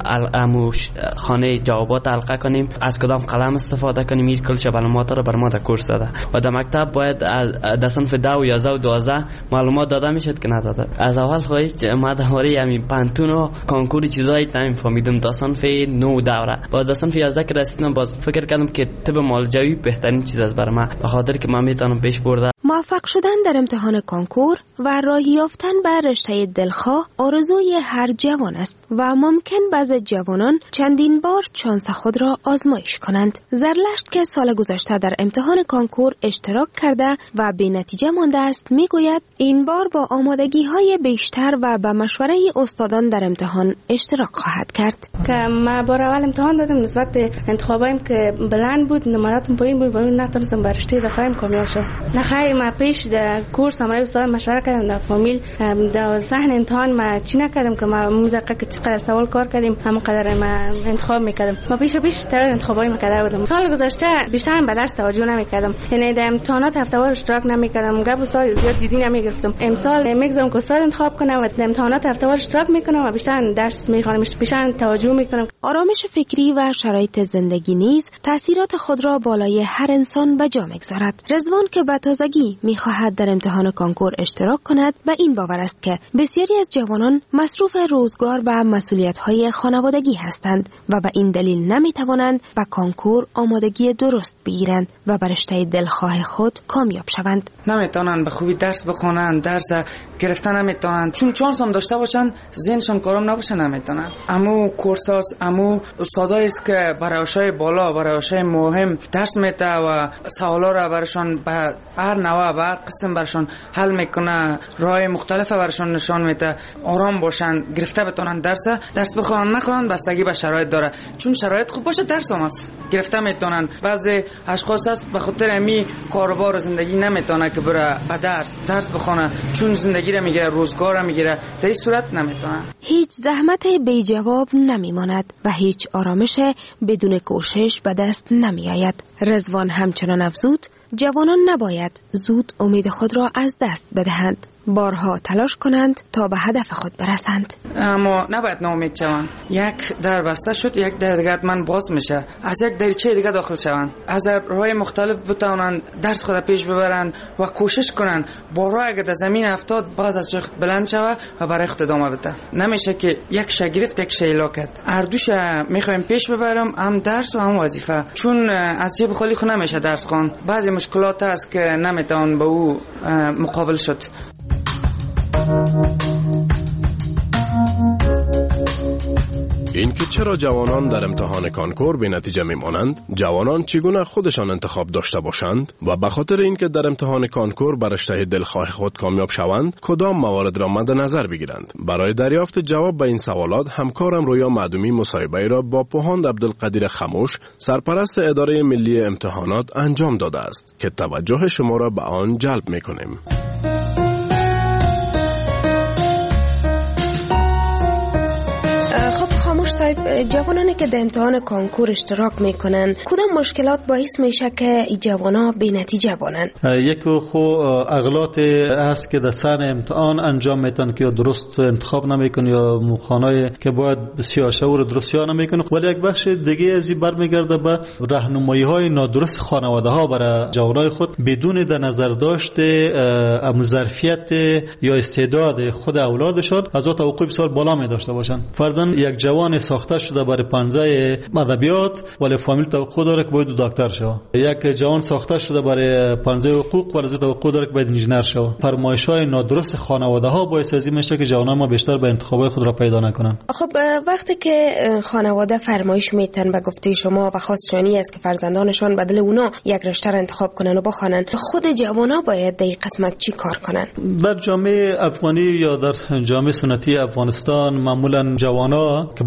اموش خانه جوابات حلقه کنیم، از کدام قلم استفاده کنیم. این کل معلومات را برای ما در کورس داده و در مکتب باید در صنف ده و یازده و دوازده معلومات داده میشد که نداده. از اول خواهید ما درباره همین پانتون و کانکور چیزایی نمیفهمیدم تا صنف نو دوره. باز در صنف یازده که رسیدم باز فکر کردم که طب مالجوی بهترین چیز است برای من، به خاطر که من میتونم پیش برده. موفق شدن در امتحان کانکور و راه یافتن به رشته دلخواه آرزوی هر جوان است و ممکن بعض جوانان چندین بار شانس خود را آزمایش کنند. زرلشت که سال گذشته در امتحان کانکور اشتراک کرده و به نتیجه مانده است میگوید این بار با آمادگی های بیشتر و با مشوره استادان در امتحان اشتراک خواهد کرد. که ما بار اول امتحان دادم نسبت انتخابایم که بلند بود، نمراتم پایین بود، باید نتونستم به رشته دلخواهیم کامیاب شم. نخیر ما پیش در کورس امرای استاد مشوره کردم در فامیل در صحن امتحان ما چی نکردم که ما مدقیق که چقدر سوال کار کردیم همونقدر ما انتخاب میکردم. ما پیش پیش تر انتخابای میکرده بودم. سال گذشته بیشتر به درس توجه نمیکردم، یعنی در امتحانات هفته‌وار اشتراک نمیکردم. قبل سال زیاد جدی نمیگرفتم. امسال میگذارم که استاد انتخاب کنم و در امتحانات هفته‌وار اشتراک میکنم و بیشتر درس میخوانم، بیشتر توجه میکنم. آرامش فکری و شرایط زندگی نیز تاثیرات خود را بالای هر انسان به جا میگذارد. رضوان که به تازگی میخواهد در امتحان کانکور اشتراک کند به این باور است که بسیاری از جوانان مصروف روزگار و مسئولیت‌های خانوادگی هستند و به این دلیل نمیتوانند به کانکور آمادگی درست بگیرند و بر رشته دلخواه خود کامیاب شوند. نمیتونن به خوبی درس بخونن، درس گرفتن نمیتونن، چون چانس هم داشته باشن ذهنشون کارم نباشه نمیتونن. امو کورساس امو استادایی است که برای اشای بالا، برای اشای مهم درس میده و سوالا را براشون به هر نوع و هر قسم براشون حل میکنه، راه مختلف براشون نشان میده، آرام باشن، گرفته بتونن درس درس بخونن نخونن بستگی به شرایط داره. چون شرایط خوب باشه درس هم است گرفته میتونن. بعضی اشخاص هست به خاطر امی کاروبار و زندگی نمیتونه که بره به درس درس بخونه، چون زندگی را میگیره، روزگار را میگیره، در این صورت نمیتونه. هیچ زحمت بی جواب نمیماند و هیچ آرامش بدون کوشش به دست نمیآید. رضوان همچنان افزود جوانان نباید زود امید خود را از دست بدهند، بارها تلاش کنند تا به هدف خود برسند. اما نباید ناامید شوند. یک در بسته شد، یک در دیگه من باز میشه، از یک دریچه دیگه داخل شوند، از راه مختلف بتوانند درس خود پیش ببرند و کوشش کنند بارها اگه در زمین افتاد باز از جای خود بلند شوه و برای خود ادامه بده. نمیشه که یک شگرفت یک شیلا کرد. هر دوش میخوایم پیش ببرم، هم درس و هم وظیفه، چون از جیب خالی خود نمیشه درس خوان. بعضی مشکلات هست که نمیتوان با او مقابل شد. این که چرا جوانان در امتحان کانکور به نتیجه میمانند، جوانان چگونه خودشان انتخاب داشته باشند و به خاطر اینکه در امتحان کانکور بر رشته دلخواه خود کامیاب شوند کدام موارد را مد نظر بگیرند. برای دریافت جواب به این سوالات همکارم رویا معدومی مصاحبه را با پوهاند عبدالقدیر خموش سرپرست اداره ملی امتحانات انجام داده است که توجه شما را به آن جلب میکنیم. جوانانی که در امتحان کانکور اشتراک میکنن کدام مشکلات باعث میشه که این جوانا به نتیجه بانن؟ یک خو اغلاط است که در سر امتحان انجام میتن که درست انتخاب نمیکنن یا مخانه که باید بسیار شعور درست یا نمیکنن، ولی یک بخش دیگه از این برمیگرده به راهنمایی های نادرست خانواده ها برای جوانای خود بدون در نظر داشته ظرفیت یا استعداد خود اولادشان از او توقع بسیار بالا می داشته باشن. فرضاً یک جوان ساخته شده برای پنجه ادبیات ولی فامیل توقع داره که باید دکتر شه. یک جوان ساخته شده برای پنجه حقوق ولی توقع داره که باید انجینر شه. فرمایش‌های نادرست خانواده ها باعث از این میشه که جوانان ما بیشتر به انتخابات خود را پیدا نکنن. خب وقتی که خانواده فرمایش میتن به گفته شما و خواستشانی است که فرزندانشان بدل اونا یک رشته را انتخاب کنن و بخوانن، خود جوانا باید در این قسمت چی کار کنن؟ در جامعه افغانی یا در جامعه سنتی افغانستان معمولا جوانا که باید هم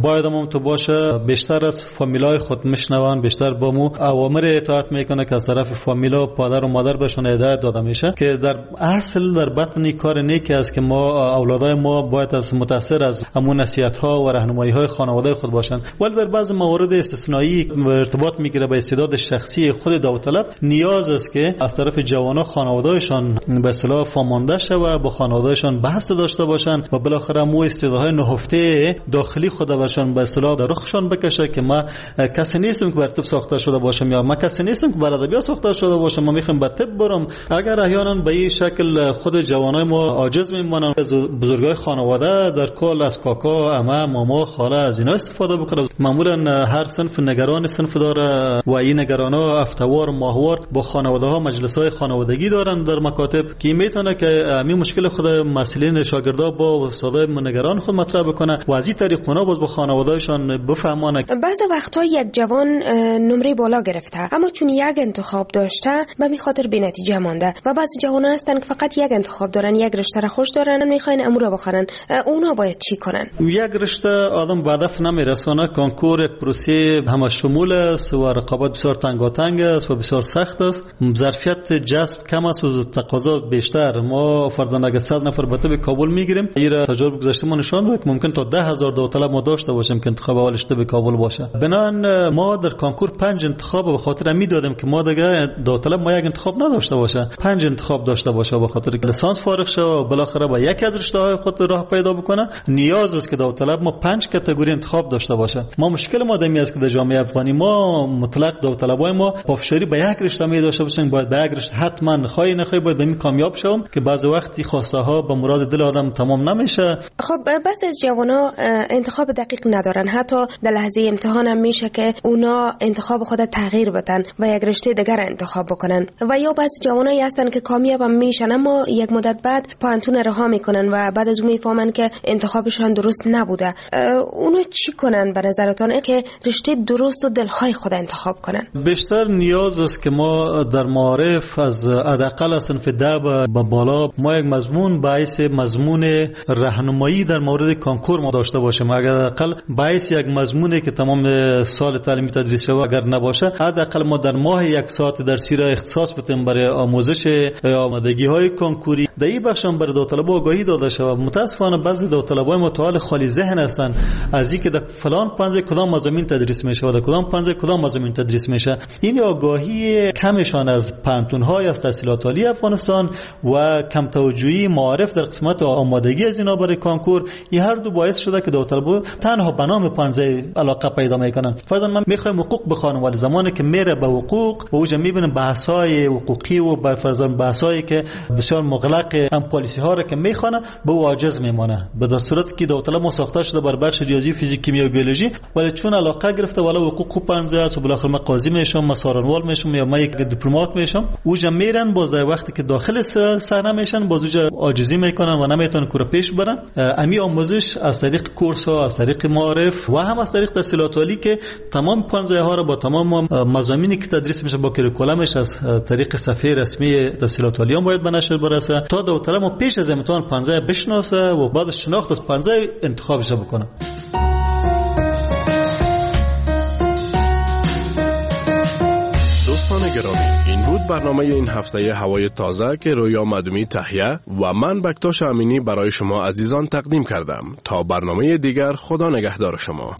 اون تو باشه بیشتر از فامیلای خود میشنوان، بیشتر با مو اوامر اطاعت میکنه که از طرف فامیلا پدر و مادر بهشون هدایت داده میشه که در اصل در بطن کار نیکی است که ما اولادای ما باید از متاثر از همون نصیحت ها و راهنمایی های خانواده خود باشن، ولی در بعض موارد استثنایی ارتباط میگیره به استعداد شخصی خود داوطلب، نیاز است که از طرف جوانا خانواده‌شان به اصطلاح فامانده شوه، با خانواده‌شان بحث داشته باشن و بالاخره مو استعدادهای نهفته داخلی خود باشن به اصطلاح در رخشان بکشه که ما کسی نیستم که بر طب ساخته شده باشم یا ما کسی نیستم که بر ادبیات ساخته شده باشم، ما میخوام به طب برم. اگر احیانا به این شکل خود جوانای ما عاجز میمونن، بزرگای خانواده در کل از کاکا، عمه، ماما، خاله از اینا استفاده بکنه. معمولا هر صنف نگران صنف داره و این نگرانا هفته‌وار ماهوار با خانواده ها مجلس‌های خانوادگی دارن در مکاتب که میتونه که همین مشکل خود مسئولین شاگردا با استادای نگران خود مطرح بکنه و از این طریق اونا باز با خانواده‌شان بفهمانه. بعضی وقتا یک جوان نمره بالا گرفته اما چون یک انتخاب داشته به می خاطر بی نتیجه مانده و بعضی جوانا هستن که فقط یک انتخاب دارن، یک رشته را خوش دارن میخواین امور رو بخونن، اونا باید چی کنن؟ یک رشته آدم به هدف نمیرسونه. کانکور پروسه همه شمول است و رقابت بسیار تنگاتنگ است و بسیار سخت است. ظرفیت جذب کم است و تقاضا بیشتر. ما فرضاً اگر صد نفر به طب کابل میگیریم، این تجربه گذشته ما نشون داد که ممکن تا ده هزار داوطلب ما داشته باشیم که انتخاب اولش به کابل باشه. بنابراین ما در کانکور پنج انتخاب به خاطر می دادیم که ما دیگه داوطلب ما یک انتخاب نداشته باشه، پنج انتخاب داشته باشه به خاطر که لیسانس فارغ شه و بالاخره با یک از رشته‌های خود راه پیدا بکنه. نیاز است که داوطلب ما پنج کاتگوری انتخاب داشته باشه. ما مشکل ما دمی است که در جامعه افغانی ما مطلق داوطلبای ما پافشاری به یک رشته می داشته باشن، باید به یک رشته حتما خواهی نخواهی باید به کامیاب شوم که بعضی وقتی خواسته ها به مراد دل آدم تمام نمیشه. خب بعضی از جوانا انتخاب دقیق ندارن، حتی در لحظه امتحان هم میشه که اونا انتخاب خود تغییر بدن و یک رشته دیگر انتخاب بکنن و یا بعضی جوانایی هستن که کامیاب هم میشن اما یک مدت بعد پانتون رها میکنن و بعد از اون میفهمن که انتخابشان درست نبوده. اونا چی کنن به نظرتان که رشته درست و دلخواه خود انتخاب کنن؟ بیشتر نیاز است که ما در معارف از حداقل از صنف ده به بالا ما یک مضمون باعث مضمون راهنمایی در مورد کانکور ما داشته باشیم. اگر حداقل باعث یک مضمونی که تمام سال تعلیمی تدریس شود اگر نباشه، حداقل ما در ماه یک ساعت درسی را اختصاص بدیم برای آموزش آمادگی های کانکوری. در این بخش هم برای داوطلبا آگاهی داده شود. متاسفانه بعضی داوطلبای ما تا حال خالی ذهن هستند از اینکه در فلان پنجه کدام مضامین تدریس میشه و در کدام پنجه کدام مضامین تدریس میشه. این آگاهی کمشان از پانتون‌های از تحصیلات عالی افغانستان و کم توجهی معارف در قسمت آمادگی از اینا برای کانکور، این هر دو باعث شده که داوطلبا تنها به نام پنجه علاقه پیدا میکنن. فرضاً من میخوایم حقوق بخوانم ولی زمانی که میره به حقوق و اوجا میبینه بحث‌های حقوقی و به فرضاً بحث‌هایی که بسیار مغلق هم پالیسی ها را که میخوانه به عاجز میمونه. به در صورتی که داوطلب ما ساخته شده بر بخش ریاضی، فیزیک، کیمیا و بیولوژی ولی چون علاقه گرفته والا حقوق خوب پنجه است و بالاخره من قاضی میشم، من سارنوال میشم یا من یک دیپلمات میشم، اوجا میرن باز در وقتی که داخل صحنه میشن باز اوجا عاجزی میکنن و نمیتونن کار پیش برن. امی آموزش از طریق کورس ها، از طریق معارف و هم از طریق تحصیلات عالی که تمام پنجه ها را با تمام مضامینی که تدریس میشه با کریکولمش از طریق صفحه رسمی تحصیلات عالی هم باید به نشر برسه تا داوطلب پیش از امتحان پنجه بشناسه و بعد از شناخت از پنجه انتخابش بکنه. دوستان گرامی، این بود برنامه این هفته هوای تازه که رویا مدومی تهیه و من بکتاش امینی برای شما عزیزان تقدیم کردم. تا برنامه دیگر، خدا نگهدار شما.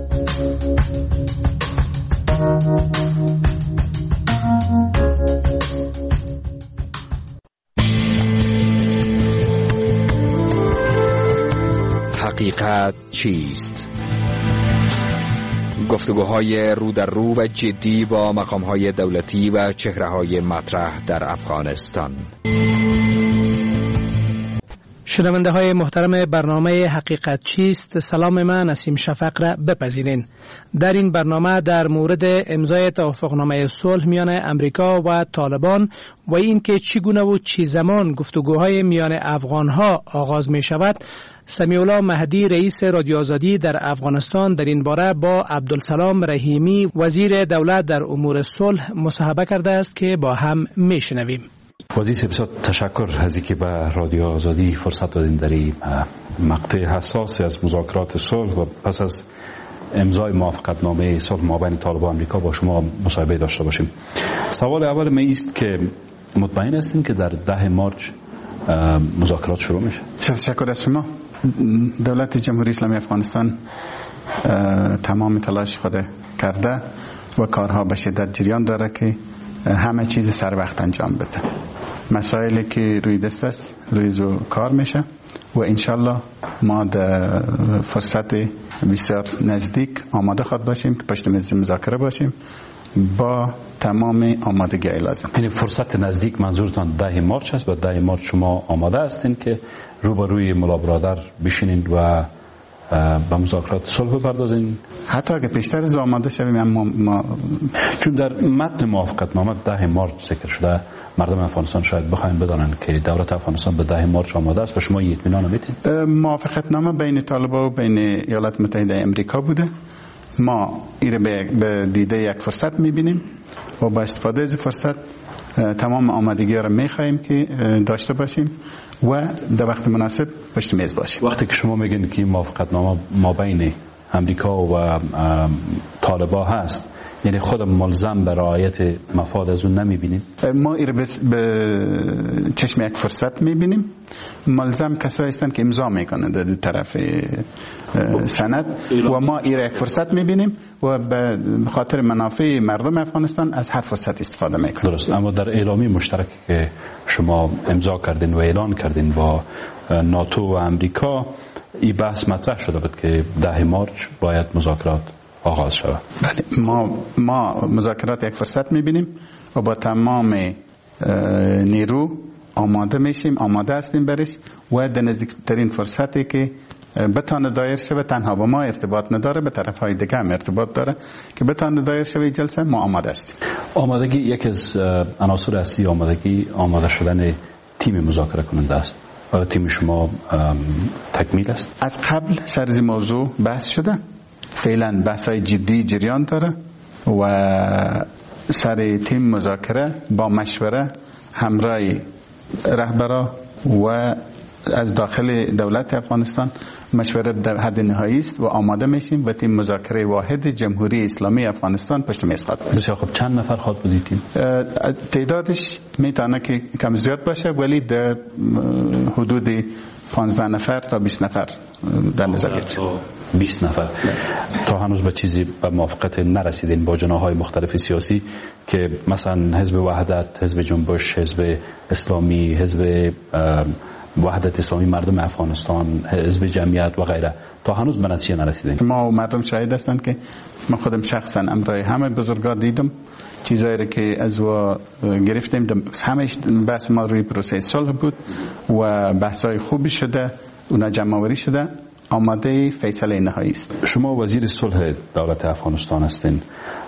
حقیقت چیست؟ گفتگوهای رو در رو و جدی با مقامهای دولتی و چهره‌های مطرح در افغانستان. شنونده های محترم برنامه حقیقت چیست، سلام من نسیم شفق را بپذیرین. در این برنامه در مورد امضای توافقنامه صلح میان امریکا و طالبان و این که چگونه و چی زمان گفتگوهای میان افغانها آغاز می شود، سمیعالله مهدی رئیس رادیو آزادی در افغانستان در این باره با عبدالسلام رحیمی وزیر دولت در امور صلح مصاحبه کرده است که با هم میشنویم. وزیر بسیار تشکر از اینکه به رادیو آزادی فرصت دادین در این مقطع حساس از مذاکرات صلح و پس از امضای موافقتنامه صلح مابین طالبان و آمریکا با شما مصاحبه داشته باشیم. سوال اول من است که مطمئن هستیم که در ده مارچ مذاکرات شروع میشه؟ تشکر از شما. دولت جمهوری اسلامی افغانستان تمام تلاش خود کرده و کارها به شدت جریان داره که همه چیز سر وقت انجام بده. مسائلی که روی دست است روی زو کار میشه و انشالله ما در فرصت بسیار نزدیک آماده خود باشیم که پشت میز مذاکره باشیم با تمام آمادگی لازم. یعنی فرصت نزدیک منظورتان ده مارچ است و ده مارچ شما آماده هستین که روبروی ملا برادر بشینید و با مذاکرات صلح بپردازین؟ حتی اگه پیشتر از آماده شویم اما ما چون در متن موافقتنامه ده مارچ ذکر شده، مردم افغانستان شاید بخواین بدانن که دولت افغانستان به ده مارچ آماده است و شما این اطمینان میدید؟ موافقتنامه بین طالبان و بین ایالات متحده آمریکا بوده. ما این به دیده یک فرصت میبینیم و با استفاده از فرصت تمام آمادگی را میخواهیم که داشته باشیم و در وقت مناسب پشت میز باشیم. وقتی که شما میگین که موافقتنامه ما بین امریکا و طالبان هست، یعنی خود ملزم به رعایت مفاد از اون نمیبینیم؟ ما این به چشم یک فرصت میبینیم. ملزم کسایی هستند که امضا میکنند در طرف سند و ما این یک فرصت میبینیم و به خاطر منافع مردم افغانستان از هر فرصت استفاده میکنیم. درست. اما در اعلامیه مشترک که شما امضا کردین و اعلان کردین با ناتو و امریکا، این بحث مطرح شده بود که ده مارچ باید مذاکرات آغاز شود. بله، ما ما مذاکرات یک فرصت میبینیم و با تمام نیرو آماده میشیم، آماده هستیم برش و در نزدیکترین فرصتی که بتانه دایر شده، تنها با ما ارتباط نداره، به طرف های دیگه هم ارتباط داره که بتانه دایر شده جلسه، ما آماده هستیم. آمادگی یکی از عناصر اصلی آمادگی آماده شدن تیم مذاکره کننده است. آیا تیم شما تکمیل است؟ از قبل سر از موضوع بحث شده، فعلا بحث های جدی جریان داره و سر تیم مذاکره با مشوره همراه رهبرا و از داخل دولت افغانستان مشوره در حد نهایی است و آماده میشیم به تیم مذاکره واحد جمهوری اسلامی افغانستان پشت میز خواهد بود. بسیار خوب. چند نفر خواهد بود تیم؟ تعدادش میتونه که کم زیاد باشه ولی در حدود پانزده نفر تا بیست نفر در نظر گرفت. بیست نفر. تا هنوز به چیزی به موافقت نرسیدین با جناح‌های مختلف سیاسی که مثلا حزب وحدت، حزب جنبش، حزب اسلامی، حزب وحدت اسلامی مردم افغانستان، حزب جمعیت و غیره، تا هنوز به نتیجه نرسیدیم؟ ما و مردم شاهد هستند که من خودم شخصا امرای همه بزرگا دیدم، چیزایی که از و گرفتیم، همه بحث ما روی پروسه صلح بود و بحثای خوبی شده، اونا جمع آوری شده، آماده فیصله نهایی است. شما وزیر صلح دولت افغانستان هستین،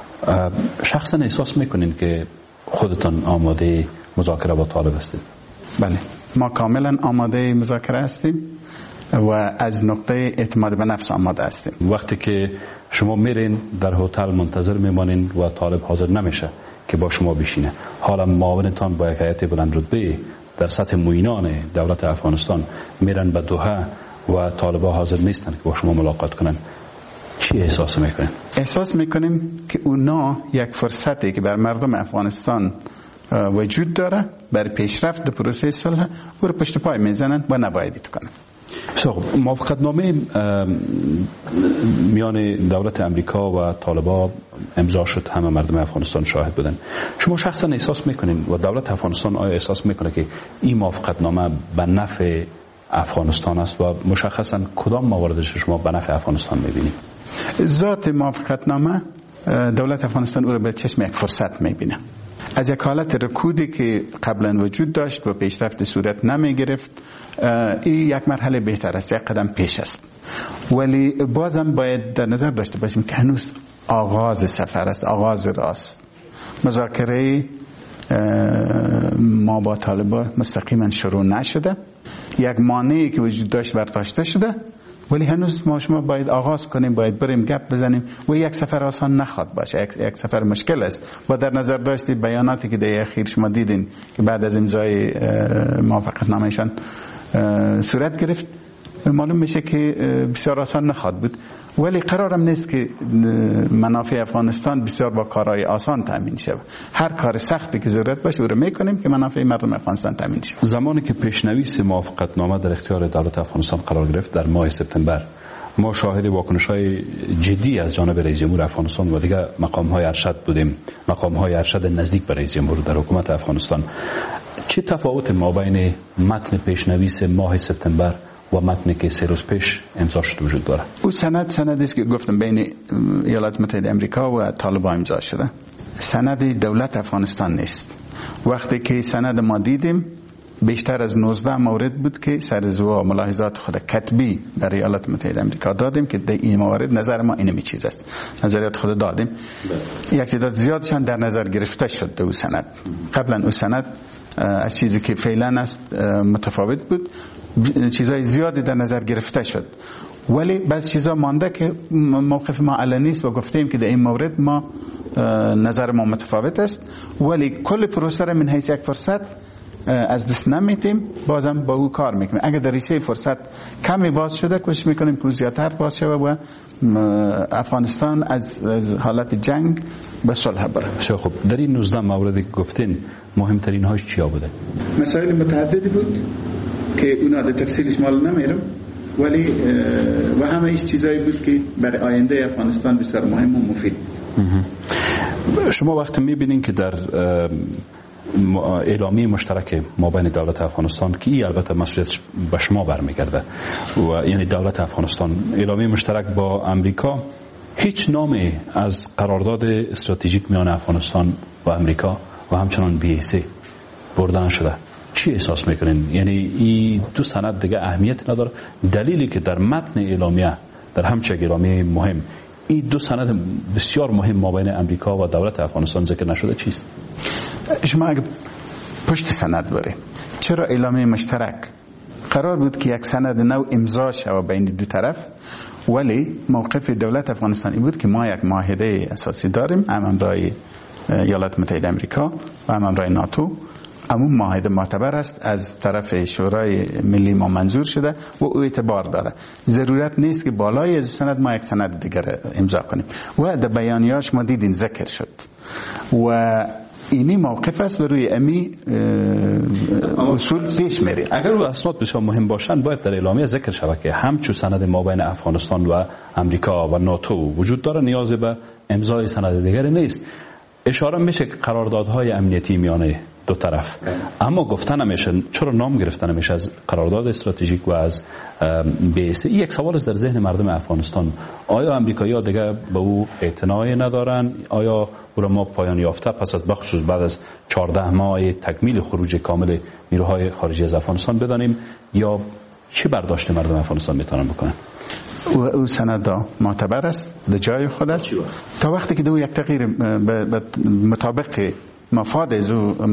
شخصا احساس میکنین که خودتان آماده مذاکره با طالب هستید؟ بله، ما کاملا آماده مذاکره هستیم و از نقطه اعتماد به نفس آماده هستیم. وقتی که شما میرین در هتل منتظر میمانین و طالب حاضر نمیشه که با شما بشینه، حالا معاونتان با یک هیئت بلند رتبه در سطح معینان دولت افغانستان میرن به دوحه و طالبا حاضر نیستن که با شما ملاقات کنن، چی احساس میکنین؟ احساس میکنیم که اونا یک فرصتی که بر مردم افغانستان وجود داره برای پیشرفت در پروسه صلح او رو پشت پای میزنن و نباید کنن. خب، موافقتنامه میان دولت امریکا و طالبان امضا شد، همه مردم افغانستان شاهد بودن. شما شخصا احساس میکنین و دولت افغانستان آیا احساس میکنه که این موافقتنامه به نفع افغانستان است و مشخصا کدام مواردش شما به نفع افغانستان میبینید؟ ذات موافقتنامه دولت افغانستان او رو به چشم یک فرصت میبینه. از یک حالت رکودی که قبلا وجود داشت و پیشرفت صورت نمی گرفت، این یک مرحله بهتر است، یک قدم پیش است، ولی بازم باید در نظر داشته باشیم که هنوز آغاز سفر است، آغاز راست. مذاکره ما با طالبان مستقیما شروع نشده، یک مانعی که وجود داشت برداشته شده، ولی هنوز ما شما باید آغاز کنیم، باید بریم گپ بزنیم و یک سفر آسان نخواد باشه، یک, یک سفر مشکل است. با در نظر داشتی بیاناتی که در اخیر شما دیدین که بعد از امضای موافقتنامهشان صورت گرفت، معلوم میشه که بسیار آسان نخواهد بود، ولی قرارم نیست که منافع افغانستان بسیار با کارهای آسان تامین شود. هر کار سختی که ضرورت باشه او رو میکنیم که منافع مردم افغانستان تامین شود. زمانی که پیشنویس موافقتنامه در اختیار دولت افغانستان قرار گرفت در ماه سپتامبر، ما شاهد واکنش‌های جدی از جانب رئیس جمهور افغانستان و دیگر مقام‌های ارشد بودیم، مقام‌های ارشد نزدیک به رئیس جمهور در حکومت افغانستان. چه تفاوت ما بین متن پیشنویس ماه سپتامبر و متنی که سه روز پیش امضا شده وجود داره؟ او سند سندی است که گفتم بین ایالات متحده آمریکا و طالبان امضا شده. سند دولت افغانستان نیست. وقتی که سند ما دیدیم بیشتر از نوزده مورد بود که سرزوا ملاحظات خود کتبی در ایالات متحده آمریکا دادیم که در این موارد نظر ما اینمی چیز است. نظریات خود دادیم. یک تعداد زیادشان در نظر گرفته شد در او سند. قبلا او سند از چیزی که فعلا است متفاوت بود، چیزای زیادی در نظر گرفته شد، ولی بعض چیزا مانده که موقف ما علنی است و گفتیم که در این مورد ما نظر ما متفاوت است، ولی کل پروسه را من حیث یک فرصت از دست نمیتیم، بازم با او کار میکنیم. اگر در ریشه فرصت کمی باز شده کوشش میکنیم که زیادتر باز شده و افغانستان از, از حالت جنگ به صلح بره. خب در این نوزده موردی که گفتین مهمترین هاش چیا بوده؟ مسائل متعددی بود که اونا در تفصیلش مال نمیرم، ولی و همه ایش چیزایی بود که برای آینده افغانستان بسیار مهم و مفید. شما وقتی میبینین که در اعلامیه مشترک مابین دولت افغانستان که این البته مسئولیت به شما برمیگرده و یعنی دولت افغانستان، اعلامیه مشترک با امریکا، هیچ نامی از قرارداد استراتژیک میان افغانستان و امریکا و همچنان بی ای سی برده نشده، چی احساس میکنین؟ یعنی این دو سند دیگه اهمیت نداره؟ دلیلی که در متن اعلامیه، در همچه اعلامیه مهم، این دو سند بسیار مهم مابین امریکا و دولت افغانستان ذکر نشده چیست؟ شما اگه پشت سند بره، چرا اعلامیه مشترک قرار بود که یک سند نو امضا شود بین دو طرف، ولی موقف دولت افغانستان این بود که ما یک معاهده اساسی داریم، هم همراه ایالات متحده آمریکا و هم همراه ناتو، اما معاهده معتبر است، از طرف شورای ملی ما منظور شده و او اعتبار داره. ضرورت نیست که بالای از سند ما یک سند دیگر امضا کنیم و در بیانیه‌اش ما دیدین ذکر شد و اینی موقف است و روی امی اصول پیش میره. اگر او اسناد بسیار مهم باشند باید در اعلامیه ذکر شود که همچون سند ما بین افغانستان و امریکا و ناتو وجود داره، نیاز به امضای سند دیگری نیست. اشاره میشه قراردادهای امنیتی میانه دو طرف، اما گفتن نمیشه، چرا نام گرفتن نمیشه از قرارداد استراتژیک و از بی ای سی؟ یک سوال است در ذهن مردم افغانستان، آیا امریکایی‌ها دیگه به او اعتنایی ندارن؟ آیا او را ما پایان یافته پس از بخصوص بعد از چهارده ماه تکمیل خروج کامل نیروهای خارجی از افغانستان بدانیم، یا چه برداشت مردم افغانستان میتونن بکنن؟ او, او سند معتبر است، در جای خود است، تا وقتی که دو یک تغییر مطابق مفاد از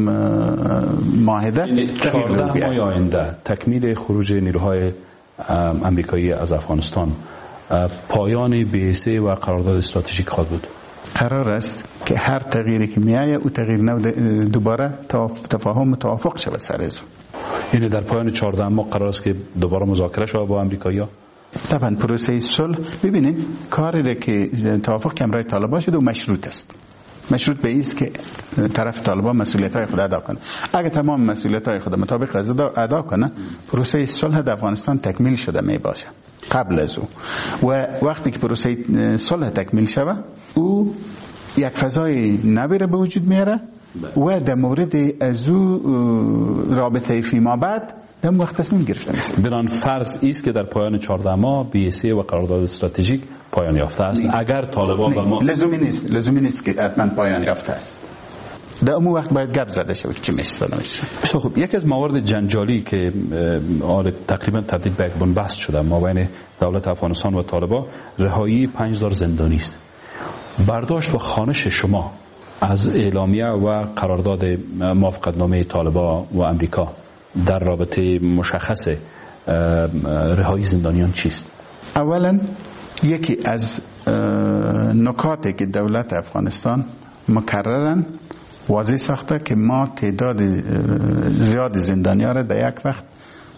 معاهده چهارده ماه آینده تکمیل خروج نیروهای امریکایی از افغانستان، پایان بی ای سی و قرارداد استراتژیک خواهد بود. قرار است که هر تغییری که میایه او تغییر نو دوباره تفاهم و توافق شود سر از. یعنی در پایان چهارده ماه قرار است که دوباره مذاکره شود با امریکایی‌ها؟ طبعا پروسه صلح، ببینید کاری که توافق که امرای طالبان شده و مشروط است، مشروط به است که طرف طالبان مسئولیت‌های خود ادا کنه. اگر تمام مسئولیت‌های خود مطابق از ادا کنه، پروسه صلح در افغانستان تکمیل شده می باشه قبل از او. و وقتی که پروسه صلح تکمیل شود، او یک فضای نوی به وجود میاره و در مورد از او رابطه فیما بعد در وقت تصمیم گرفته میشه. بران فرض است که در پایان چهارده ماه بی ای سی و قرارداد استراتژیک پایان یافته است. نه. اگر طالبان و ما لزومی نیست، لزومی نیست که حتما پایان یافته است. در اون وقت باید گپ زده شود چی میشه. خب یکی از موارد جنجالی که آره تقریبا تبدیل به یک بنبست شده ما بین دولت افغانستان و طالبان، رهایی پنج هزار زندانی است. برداشت و خوانش شما از اعلامیه و قرارداد موافقتنامه طالبان و امریکا در رابطه مشخص رهایی زندانیان چیست؟ اولا یکی از نکاتی که دولت افغانستان مکررن واضح ساخته که ما تعداد زیاد زندانیان را در یک وقت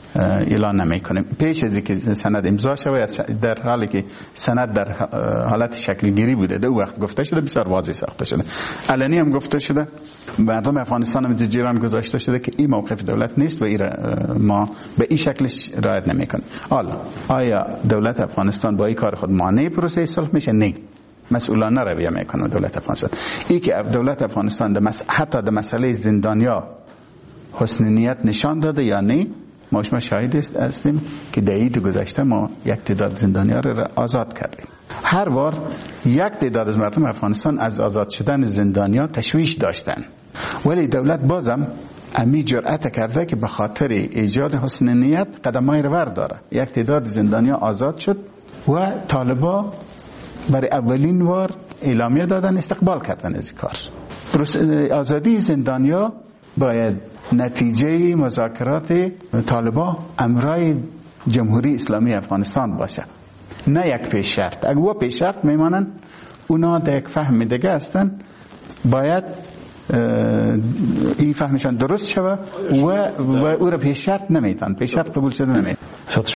اعلان نمی کنیم. پیش از اینکه سند امضا شود، در حالی که سند در حالت شکل گیری بوده در وقت گفته شده، بسیار واضح ساخته شده، علنی هم گفته شده، مردم افغانستان هم جیران گذاشته شده که این موقف دولت نیست و این ما به این شکلش رعایت نمی کنیم. حالا آیا دولت افغانستان با این کار خود مانع پروسه صلح میشه؟ نه، مسئولانه رویه میکنه دولت افغانستان. این که دولت افغانستان ده مس... حتی در مسئله زندانیا حسن نیت نشان داده یا نه، ما شما شاهد هستیم که در عید گذشته ما یک تعداد زندانیا را آزاد کردیم. هر بار یک تعداد از مردم افغانستان از آزاد شدن زندانیا تشویش داشتن، ولی دولت بازم امی جرأت کرده که به خاطر ایجاد حسن نیت قدمای رو برداره. یک تعداد زندانیا آزاد شد و طالبا برای اولین بار اعلامیه دادن، استقبال کردن از کار. آزادی زندانیا باید نتیجه مذاکرات طالبا امرای جمهوری اسلامی افغانستان باشه، نه یک پیش شرط. اگه و پیش شرط میمانن، اونا در یک فهم دیگه هستن، باید این فهمشان درست شوه و, و او را پیش شرط نمیتن، پیش شرط قبول شده نمیتن.